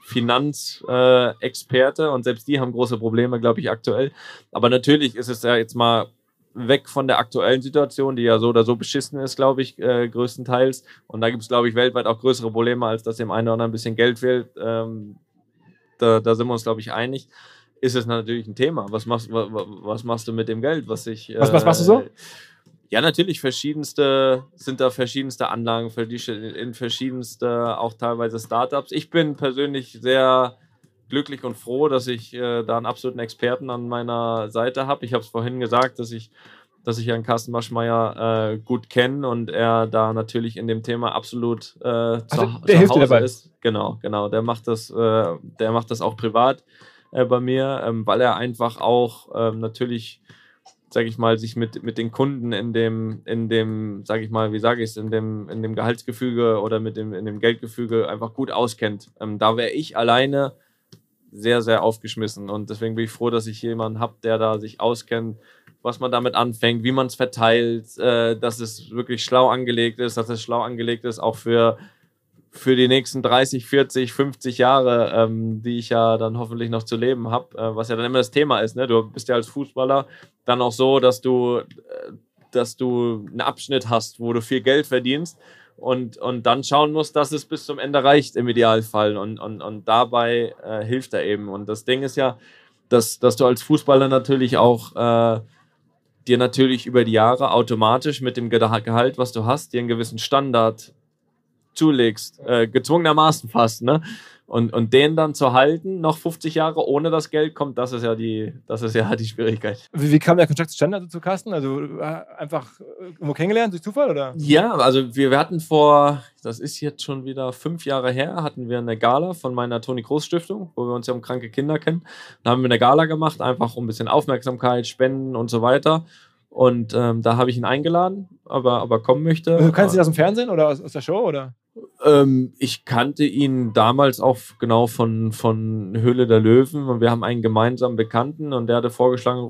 Finanzexperte äh, und selbst die haben große Probleme, glaube ich, aktuell. Aber natürlich ist es ja jetzt mal weg von der aktuellen Situation, die ja so oder so beschissen ist, glaube ich, äh, größtenteils. Und da gibt es, glaube ich, weltweit auch größere Probleme, als dass dem einen oder anderen ein bisschen Geld fehlt. Ähm, da, da sind wir uns, glaube ich, einig. Ist es natürlich ein Thema. Was machst, was, was machst du mit dem Geld? Was, ich, äh, was, was machst du so? Ja, natürlich verschiedenste, sind da verschiedenste Anlagen für die, in verschiedenste, auch teilweise Startups. Ich bin persönlich sehr glücklich und froh, dass ich äh, da einen absoluten Experten an meiner Seite habe. Ich habe es vorhin gesagt, dass ich, dass ich Herrn Carsten Maschmeyer äh, gut kenne und er da natürlich in dem Thema absolut äh, also, zu, der zu hilft Hause dir dabei. ist. Genau, genau. Der macht das, äh, der macht das auch privat äh, bei mir, ähm, weil er einfach auch ähm, natürlich, sage ich mal, sich mit, mit den Kunden in dem, in dem, sage ich mal, wie sage ich es, in dem, in dem Gehaltsgefüge oder mit dem, in dem Geldgefüge einfach gut auskennt. Ähm, da wäre ich alleine sehr, sehr aufgeschmissen und deswegen bin ich froh, dass ich jemanden habe, der da sich auskennt, was man damit anfängt, wie man es verteilt, äh, dass es wirklich schlau angelegt ist, dass es schlau angelegt ist, auch für für die nächsten dreißig, vierzig, fünfzig Jahre, ähm, die ich ja dann hoffentlich noch zu leben habe, äh, was ja dann immer das Thema ist. Ne? Du bist ja als Fußballer dann auch so, dass du, äh, dass du einen Abschnitt hast, wo du viel Geld verdienst und, und dann schauen musst, dass es bis zum Ende reicht im Idealfall. Und, und, und dabei äh, hilft er eben. Und das Ding ist ja, dass, dass du als Fußballer natürlich auch äh, dir natürlich über die Jahre automatisch mit dem Gehalt, was du hast, dir einen gewissen Standard zulegst, äh, gezwungenermaßen fast, ne? Und, und den dann zu halten, noch fünfzig Jahre ohne das Geld kommt, das ist ja die, das ist ja die Schwierigkeit. Wie, wie kam der Kontakt zustande also zu Carsten? Also äh, einfach irgendwo kennengelernt, durch Zufall, oder? Ja, also wir, wir hatten vor, das ist jetzt schon wieder fünf Jahre her, hatten wir eine Gala von meiner Toni Kroos Stiftung, wo wir uns ja um kranke Kinder kennen. Da haben wir eine Gala gemacht, einfach um ein bisschen Aufmerksamkeit, Spenden und so weiter. Und ähm, da habe ich ihn eingeladen, aber, aber kommen möchte. Also, du kannst ihn aus dem Fernsehen oder aus, aus der Show, oder? Ähm, ich kannte ihn damals auch genau von, von Höhle der Löwen und wir haben einen gemeinsamen Bekannten und der hatte vorgeschlagen,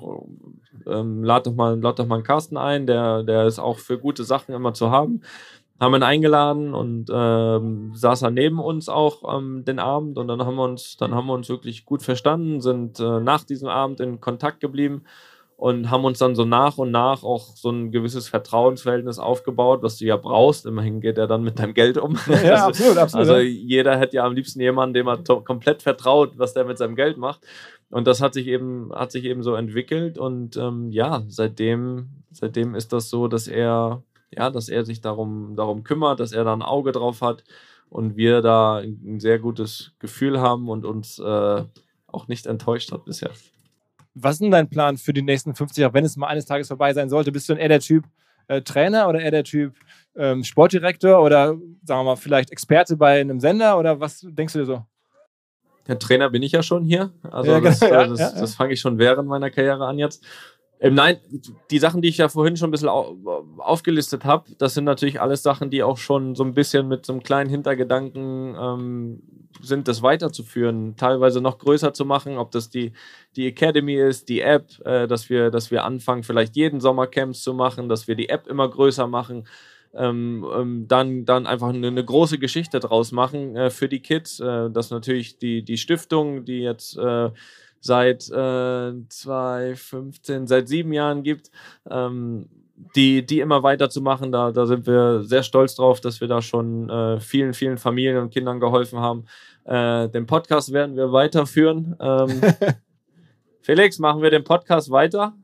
ähm, lad doch mal, lad doch mal einen Carsten ein, der, der ist auch für gute Sachen immer zu haben. Haben ihn eingeladen und ähm, saß er neben uns auch ähm, den Abend und dann haben wir uns, dann haben wir uns wirklich gut verstanden, sind äh, nach diesem Abend in Kontakt geblieben. Und haben uns dann so nach und nach auch so ein gewisses Vertrauensverhältnis aufgebaut, was du ja brauchst. Immerhin geht er dann mit deinem Geld um. Ja, also, absolut, absolut. Also jeder hätte ja am liebsten jemanden, dem er to- komplett vertraut, was der mit seinem Geld macht. Und das hat sich eben, hat sich eben so entwickelt. Und ähm, ja, seitdem, seitdem ist das so, dass er, ja, dass er sich darum, darum kümmert, dass er da ein Auge drauf hat und wir da ein sehr gutes Gefühl haben und uns äh, auch nicht enttäuscht hat bisher. Was ist denn dein Plan für die nächsten fünfzig Jahre, wenn es mal eines Tages vorbei sein sollte? Bist du denn eher der Typ äh, Trainer oder eher der Typ ähm, Sportdirektor oder, sagen wir mal, vielleicht Experte bei einem Sender? Oder was denkst du dir so? Der Trainer bin ich ja schon hier. Also ja, das, genau, ja, das, ja, ja. das fange ich schon während meiner Karriere an jetzt. Ähm, nein, die Sachen, die ich ja vorhin schon ein bisschen au- aufgelistet habe, das sind natürlich alles Sachen, die auch schon so ein bisschen mit so einem kleinen Hintergedanken ähm, sind, das weiterzuführen, teilweise noch größer zu machen, ob das die, die Academy ist, die App, äh, dass wir, dass wir anfangen, vielleicht jeden Sommer Camps zu machen, dass wir die App immer größer machen, ähm, ähm, dann, dann einfach eine, eine große Geschichte draus machen äh, für die Kids, äh, dass natürlich die, die Stiftung, die jetzt äh, seit äh, zwanzig fünfzehn, seit sieben Jahren gibt, ähm, die, die immer weiterzumachen. Da, da sind wir sehr stolz drauf, dass wir da schon äh, vielen, vielen Familien und Kindern geholfen haben. Äh, den Podcast werden wir weiterführen. Ähm, Felix, machen wir den Podcast weiter?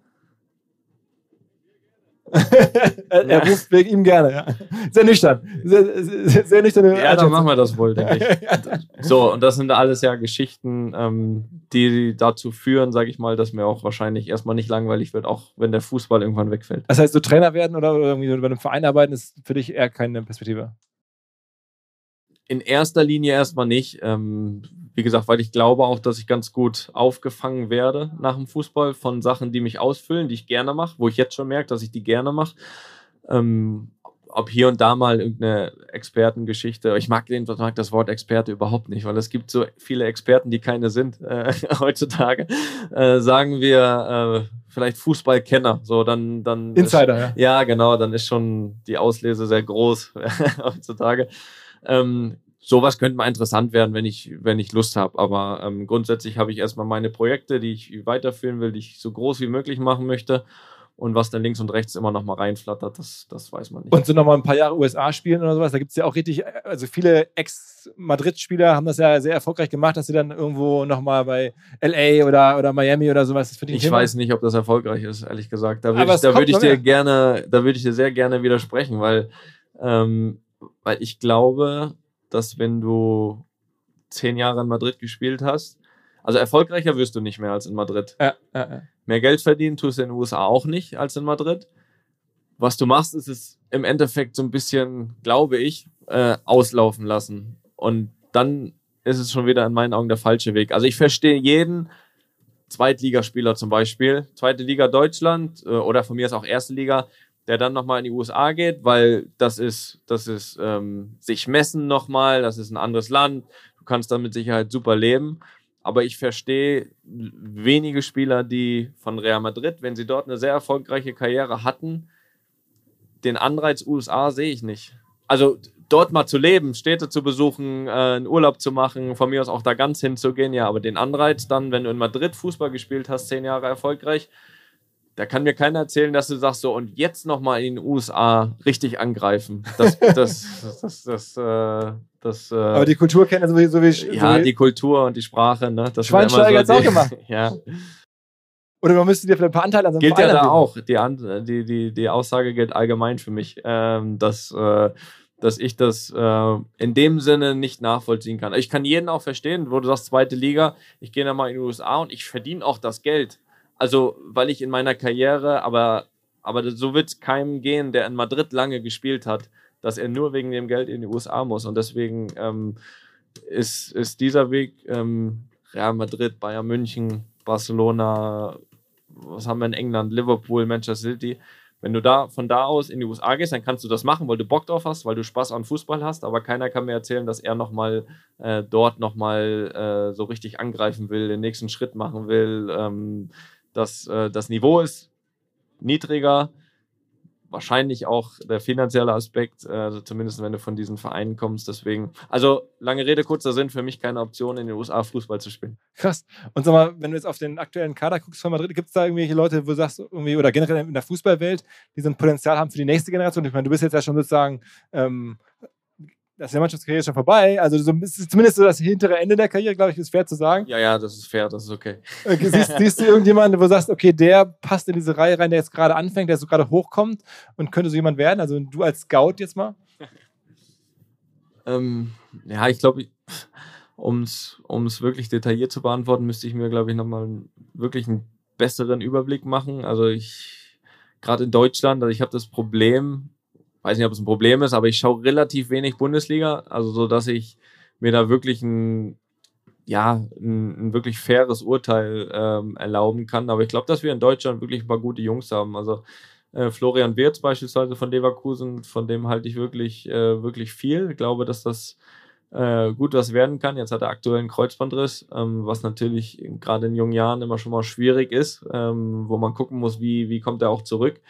er, er ruft wegen ihm gerne, ja. Sehr nüchtern. Sehr, sehr, sehr nüchtern. Ja, dann machen wir das wohl, denke ich. So, und das sind alles ja Geschichten, ähm, die dazu führen, sage ich mal, dass mir auch wahrscheinlich erstmal nicht langweilig wird, auch wenn der Fußball irgendwann wegfällt. Das heißt, so Trainer werden oder irgendwie bei einem Verein arbeiten, ist für dich eher keine Perspektive? In erster Linie erstmal nicht. Ähm, wie gesagt, weil ich glaube auch, dass ich ganz gut aufgefangen werde nach dem Fußball von Sachen, die mich ausfüllen, die ich gerne mache, wo ich jetzt schon merke, dass ich die gerne mache. Ähm, ob hier und da mal irgendeine Expertengeschichte, ich mag, den, mag das Wort Experte überhaupt nicht, weil es gibt so viele Experten, die keine sind äh, heutzutage. Äh, sagen wir äh, vielleicht Fußballkenner. So, dann, dann Insider, ist, ja. Ja, genau, dann ist schon die Auslese sehr groß heutzutage. Ähm, sowas könnte mal interessant werden, wenn ich, wenn ich Lust habe. Aber ähm, grundsätzlich habe ich erstmal meine Projekte, die ich weiterführen will, die ich so groß wie möglich machen möchte. Und was dann links und rechts immer noch mal reinflattert, das, das weiß man nicht. Und so noch mal ein paar Jahre U S A spielen oder sowas, da gibt es ja auch richtig, also viele Ex-Madrid-Spieler haben das ja sehr erfolgreich gemacht, dass sie dann irgendwo noch mal bei L A oder, oder Miami oder sowas. Das für die ich Thema. weiß nicht, ob das erfolgreich ist, ehrlich gesagt. Da würde Aber ich, es da kommt würde ich noch dir mehr. gerne, da würde ich dir sehr gerne widersprechen, weil, ähm, weil ich glaube, dass wenn du zehn Jahre in Madrid gespielt hast, also erfolgreicher wirst du nicht mehr als in Madrid. Ja, ja, ja. Mehr Geld verdienen tust du in den U S A auch nicht als in Madrid. Was du machst, ist es im Endeffekt so ein bisschen, glaube ich, äh, auslaufen lassen. Und dann ist es schon wieder in meinen Augen der falsche Weg. Also ich verstehe jeden Zweitligaspieler zum Beispiel, zweite Liga Deutschland äh, oder von mir ist auch erste Liga, der dann nochmal in die U S A geht, weil das ist, das ist ähm, sich messen nochmal, das ist ein anderes Land, du kannst dann mit Sicherheit super leben. Aber ich verstehe wenige Spieler, die von Real Madrid, wenn sie dort eine sehr erfolgreiche Karriere hatten, den Anreiz U S A sehe ich nicht. Also dort mal zu leben, Städte zu besuchen, äh, einen Urlaub zu machen, von mir aus auch da ganz hinzugehen, ja, aber den Anreiz dann, wenn du in Madrid Fußball gespielt hast, zehn Jahre erfolgreich, da kann mir keiner erzählen, dass du sagst so, und jetzt nochmal in den U S A richtig angreifen. Das, das, das, das, das, äh, das äh, Aber die Kultur kennen so wie, so wie ja, so wie die Kultur und die Sprache, ne? Das Schweinsteiger so hat's auch gemacht. Ja. Oder man müsste dir vielleicht ein paar Anteile an so einem Gilt ja Verein da anbieten. auch. Die, An- die, die, die Aussage gilt allgemein für mich, ähm, dass, äh, dass ich das äh, in dem Sinne nicht nachvollziehen kann. Ich kann jeden auch verstehen, wo du sagst, zweite Liga, ich gehe dann mal in die U S A und ich verdiene auch das Geld. Also, weil ich in meiner Karriere, aber, aber so wird es keinem gehen, der in Madrid lange gespielt hat, dass er nur wegen dem Geld in die U S A muss. Und deswegen ähm, ist, ist dieser Weg ähm, Real Madrid, Bayern München, Barcelona, was haben wir in England, Liverpool, Manchester City. Wenn du da von da aus in die U S A gehst, dann kannst du das machen, weil du Bock drauf hast, weil du Spaß an Fußball hast, aber keiner kann mir erzählen, dass er nochmal äh, dort nochmal äh, so richtig angreifen will, den nächsten Schritt machen will. Ähm, das, äh, das Niveau ist niedriger, wahrscheinlich auch der finanzielle Aspekt, äh, also zumindest wenn du von diesen Vereinen kommst. Deswegen, also lange Rede, kurzer Sinn, für mich keine Option, in den U S A Fußball zu spielen. Krass. Und sag mal, wenn du jetzt auf den aktuellen Kader guckst von Madrid, gibt es da irgendwelche Leute, wo du sagst, irgendwie, oder generell in der Fußballwelt, die so ein Potenzial haben für die nächste Generation? Ich meine, du bist jetzt ja schon sozusagen, ähm, das ist der Mannschaftskarriere schon vorbei, also so, zumindest so das hintere Ende der Karriere, glaube ich, ist fair zu sagen. Ja, ja, das ist fair, das ist okay. Okay, siehst, siehst du irgendjemanden, wo du sagst, okay, der passt in diese Reihe rein, der jetzt gerade anfängt, der so gerade hochkommt und könnte so jemand werden? Also du als Scout jetzt mal? Ähm, ja, ich glaube, um es wirklich detailliert zu beantworten, müsste ich mir, glaube ich, nochmal wirklich einen besseren Überblick machen. Also ich, gerade in Deutschland, also ich habe das Problem, weiß nicht, ob es ein Problem ist, aber ich schaue relativ wenig Bundesliga, also so, dass ich mir da wirklich ein, ja, ein, ein wirklich faires Urteil ähm, erlauben kann. Aber ich glaube, dass wir in Deutschland wirklich ein paar gute Jungs haben. Also äh, Florian Wirtz beispielsweise von Leverkusen, von dem halte ich wirklich, äh, wirklich viel. Ich glaube, dass das äh, gut was werden kann. Jetzt hat er aktuell einen Kreuzbandriss, ähm, was natürlich gerade in jungen Jahren immer schon mal schwierig ist, ähm, wo man gucken muss, wie, wie kommt er auch zurück.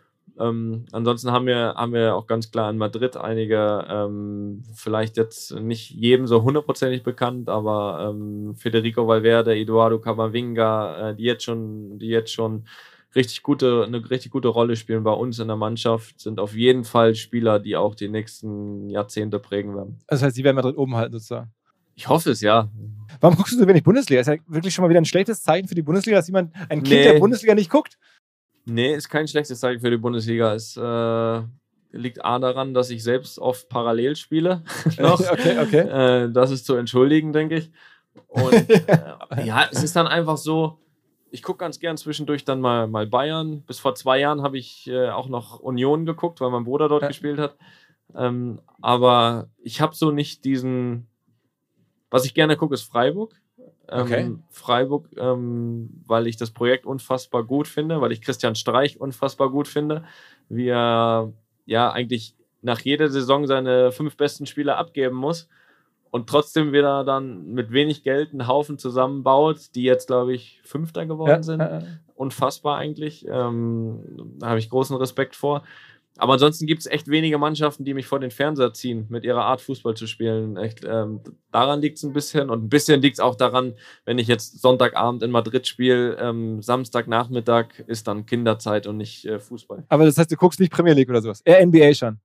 Ähm, ansonsten haben wir, haben wir auch ganz klar in Madrid einige, ähm, vielleicht jetzt nicht jedem so hundertprozentig bekannt, aber ähm, Federico Valverde, Eduardo Camavinga, äh, die jetzt schon, die jetzt schon richtig gute, eine richtig gute Rolle spielen bei uns in der Mannschaft, sind auf jeden Fall Spieler, die auch die nächsten Jahrzehnte prägen werden. Das heißt, sie werden Madrid oben halten sozusagen. Ich hoffe es, ja. Warum guckst du so wenig Bundesliga? Ist ja wirklich schon mal wieder ein schlechtes Zeichen für die Bundesliga, dass jemand, ein Kind Nee. der Bundesliga nicht guckt. Nee, ist kein schlechtes Zeichen für die Bundesliga. Es äh, liegt A daran, dass ich selbst oft parallel spiele. noch. Okay, okay. Äh, das ist zu entschuldigen, denke ich. Und äh, ja, es ist dann einfach so, ich gucke ganz gern zwischendurch dann mal, mal Bayern. Bis vor zwei Jahren habe ich äh, auch noch Union geguckt, weil mein Bruder dort Ja. gespielt hat. Ähm, aber ich habe so nicht diesen, was ich gerne gucke, ist Freiburg. Ähm, Okay. Freiburg, ähm, weil ich das Projekt unfassbar gut finde, weil ich Christian Streich unfassbar gut finde, wie er ja eigentlich nach jeder Saison seine fünf besten Spieler abgeben muss und trotzdem wieder dann mit wenig Geld einen Haufen zusammenbaut, die jetzt, glaube ich, Fünfter geworden Ja, sind. ja, ja. Unfassbar eigentlich. Ähm, da habe ich großen Respekt vor. Aber ansonsten gibt es echt wenige Mannschaften, die mich vor den Fernseher ziehen, mit ihrer Art Fußball zu spielen. Echt, ähm, daran liegt es ein bisschen. Und ein bisschen liegt es auch daran, wenn ich jetzt Sonntagabend in Madrid spiele, ähm, Samstagnachmittag ist dann Kinderzeit und nicht äh, Fußball. Aber das heißt, du guckst nicht Premier League oder sowas. Eher N B A schon.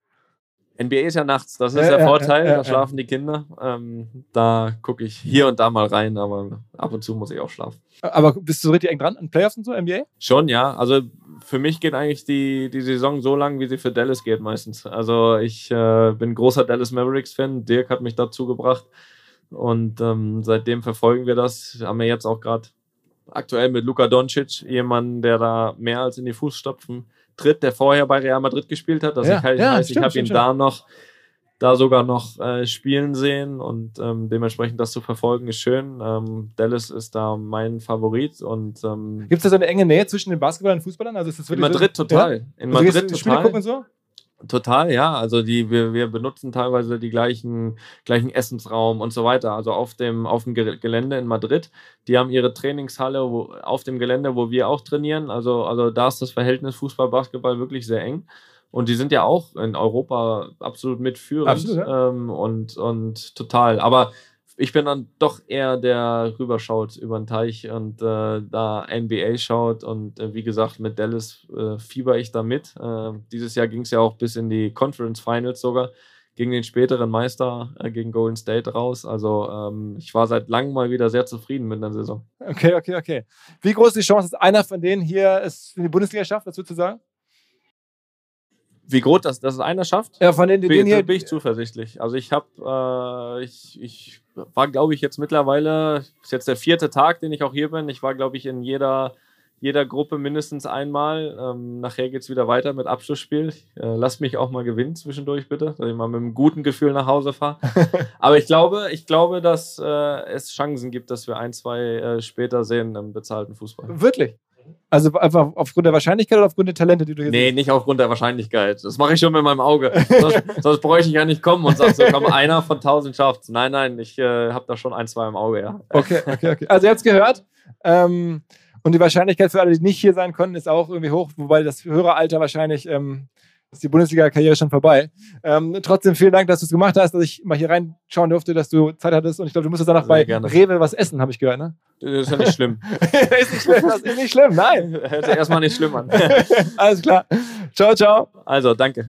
N B A ist ja nachts, das ist Ja, der ja, Vorteil, ja, ja, da schlafen die Kinder. Ähm, da gucke ich hier und da mal rein, aber ab und zu muss ich auch schlafen. Aber bist du so richtig eng dran an Playoffs und so, N B A? Schon, ja. Also für mich geht eigentlich die, die Saison so lang, wie sie für Dallas geht meistens. Also ich äh, bin großer Dallas Mavericks-Fan. Dirk hat mich dazu gebracht. Und ähm, seitdem verfolgen wir das. Haben wir jetzt auch gerade aktuell mit Luka Doncic jemanden, der da mehr als in die Fußstapfen tritt, der vorher bei Real Madrid gespielt hat. Das Ja, heißt, ja, heißt, ich stimmt, habe ihn stimmt, da noch da sogar noch äh, spielen sehen und ähm, dementsprechend das zu verfolgen ist schön. Ähm, Dallas ist da mein Favorit und ähm, Gibt es da so eine enge Nähe zwischen den Basketballern und Fußballern? Also ist das in wirklich Madrid so, total. Ja? In Also Madrid gehst du Spiele total. gucken und so? Total, ja. Also die, wir, wir benutzen teilweise die gleichen, gleichen Essensraum und so weiter. Also auf dem, auf dem Ge- Gelände in Madrid. Die haben ihre Trainingshalle wo, auf dem Gelände, wo wir auch trainieren. Also, also da ist das Verhältnis Fußball-Basketball wirklich sehr eng. Und die sind ja auch in Europa absolut mitführend. Absolut, ja. ähm, und, und total. Aber ich bin dann doch eher der rüberschaut über den Teich und äh, da N B A schaut. Und äh, wie gesagt, mit Dallas äh, fieber ich da mit. Äh, dieses Jahr ging es ja auch bis in die Conference Finals sogar gegen den späteren Meister, äh, gegen Golden State raus. Also ähm, ich war seit langem mal wieder sehr zufrieden mit der Saison. Okay, okay, okay. Wie groß ist die Chance, dass einer von denen hier es in die Bundesliga schafft? Was würdest du sagen? Wie groß das, dass es einer schafft? Ja, von denen, die Bin, den hier. bin ich zuversichtlich. Also ich habe, äh, ich, ich war, glaube ich, jetzt mittlerweile, ist jetzt der vierte Tag, den ich auch hier bin. Ich war, glaube ich, in jeder, jeder Gruppe mindestens einmal. Ähm, nachher geht es wieder weiter mit Abschlussspiel. Äh, lasst mich auch mal gewinnen zwischendurch, bitte, dass ich mal mit einem guten Gefühl nach Hause fahre. Aber ich glaube, ich glaube, dass äh, es Chancen gibt, dass wir ein, zwei äh, später sehen im bezahlten Fußball. Wirklich? Also einfach aufgrund der Wahrscheinlichkeit oder aufgrund der Talente, die du hier Nee, siehst? nicht aufgrund der Wahrscheinlichkeit. Das mache ich schon mit meinem Auge. Sonst, sonst bräuchte ich ja nicht kommen und sagen, so, komm, einer von tausend schafft's. Nein, nein, ich äh, habe da schon ein, zwei im Auge, ja. Okay, okay, okay. Also ihr habt es gehört. Ähm, und die Wahrscheinlichkeit für alle, die nicht hier sein konnten, ist auch irgendwie hoch, wobei das Höreralter wahrscheinlich, ähm, ist die Bundesliga-Karriere schon vorbei. Ähm, trotzdem vielen Dank, dass du es gemacht hast, dass ich mal hier reinschauen durfte, dass du Zeit hattest. Und ich glaube, du musst jetzt danach Sehr bei gerne. Rewe was essen, habe ich gehört, ne? Das ist ja nicht schlimm. ist nicht schlimm, das ist nicht schlimm, nein. Hört sich erstmal nicht schlimm an. Alles klar. Ciao, ciao. Also, danke.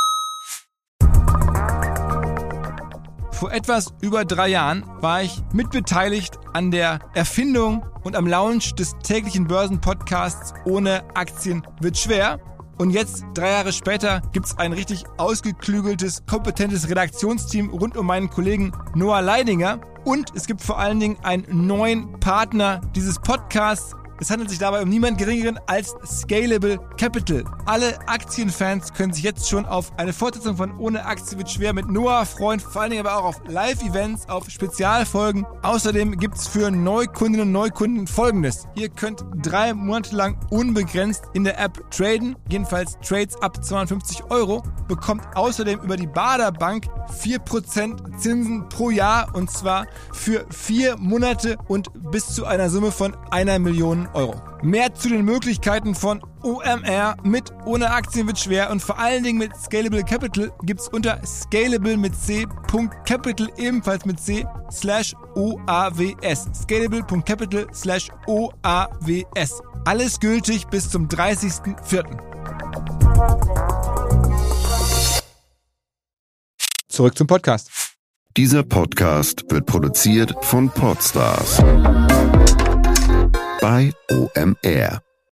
Vor etwas über drei Jahren war ich mitbeteiligt an der Erfindung und am Launch des täglichen Börsenpodcasts Ohne Aktien wird schwer. Und jetzt, drei Jahre später, gibt's ein richtig ausgeklügeltes, kompetentes Redaktionsteam rund um meinen Kollegen Noah Leidinger. Und es gibt vor allen Dingen einen neuen Partner dieses Podcasts, Es handelt sich dabei um niemand Geringeren als Scalable Capital. Alle Aktienfans können sich jetzt schon auf eine Fortsetzung von Ohne Aktie wird schwer mit Noah freuen, vor allen Dingen aber auch auf Live-Events, auf Spezialfolgen. Außerdem gibt es für Neukundinnen und Neukunden Folgendes. Ihr könnt drei Monate lang unbegrenzt in der App traden, jedenfalls Trades ab zweihundertfünfzig Euro, bekommt außerdem über die Bader Bank vier Prozent Zinsen pro Jahr und zwar für vier Monate und bis zu einer Summe von einer Million Euro. Mehr zu den Möglichkeiten von O M R mit Ohne Aktien wird schwer und vor allen Dingen mit Scalable Capital gibt's unter scalable mit c.capital ebenfalls mit c slash O A W S. Scalable.capital slash O A W S. Alles gültig bis zum dreißigsten vierten Zurück zum Podcast. Dieser Podcast wird produziert von Podstars bei O M R.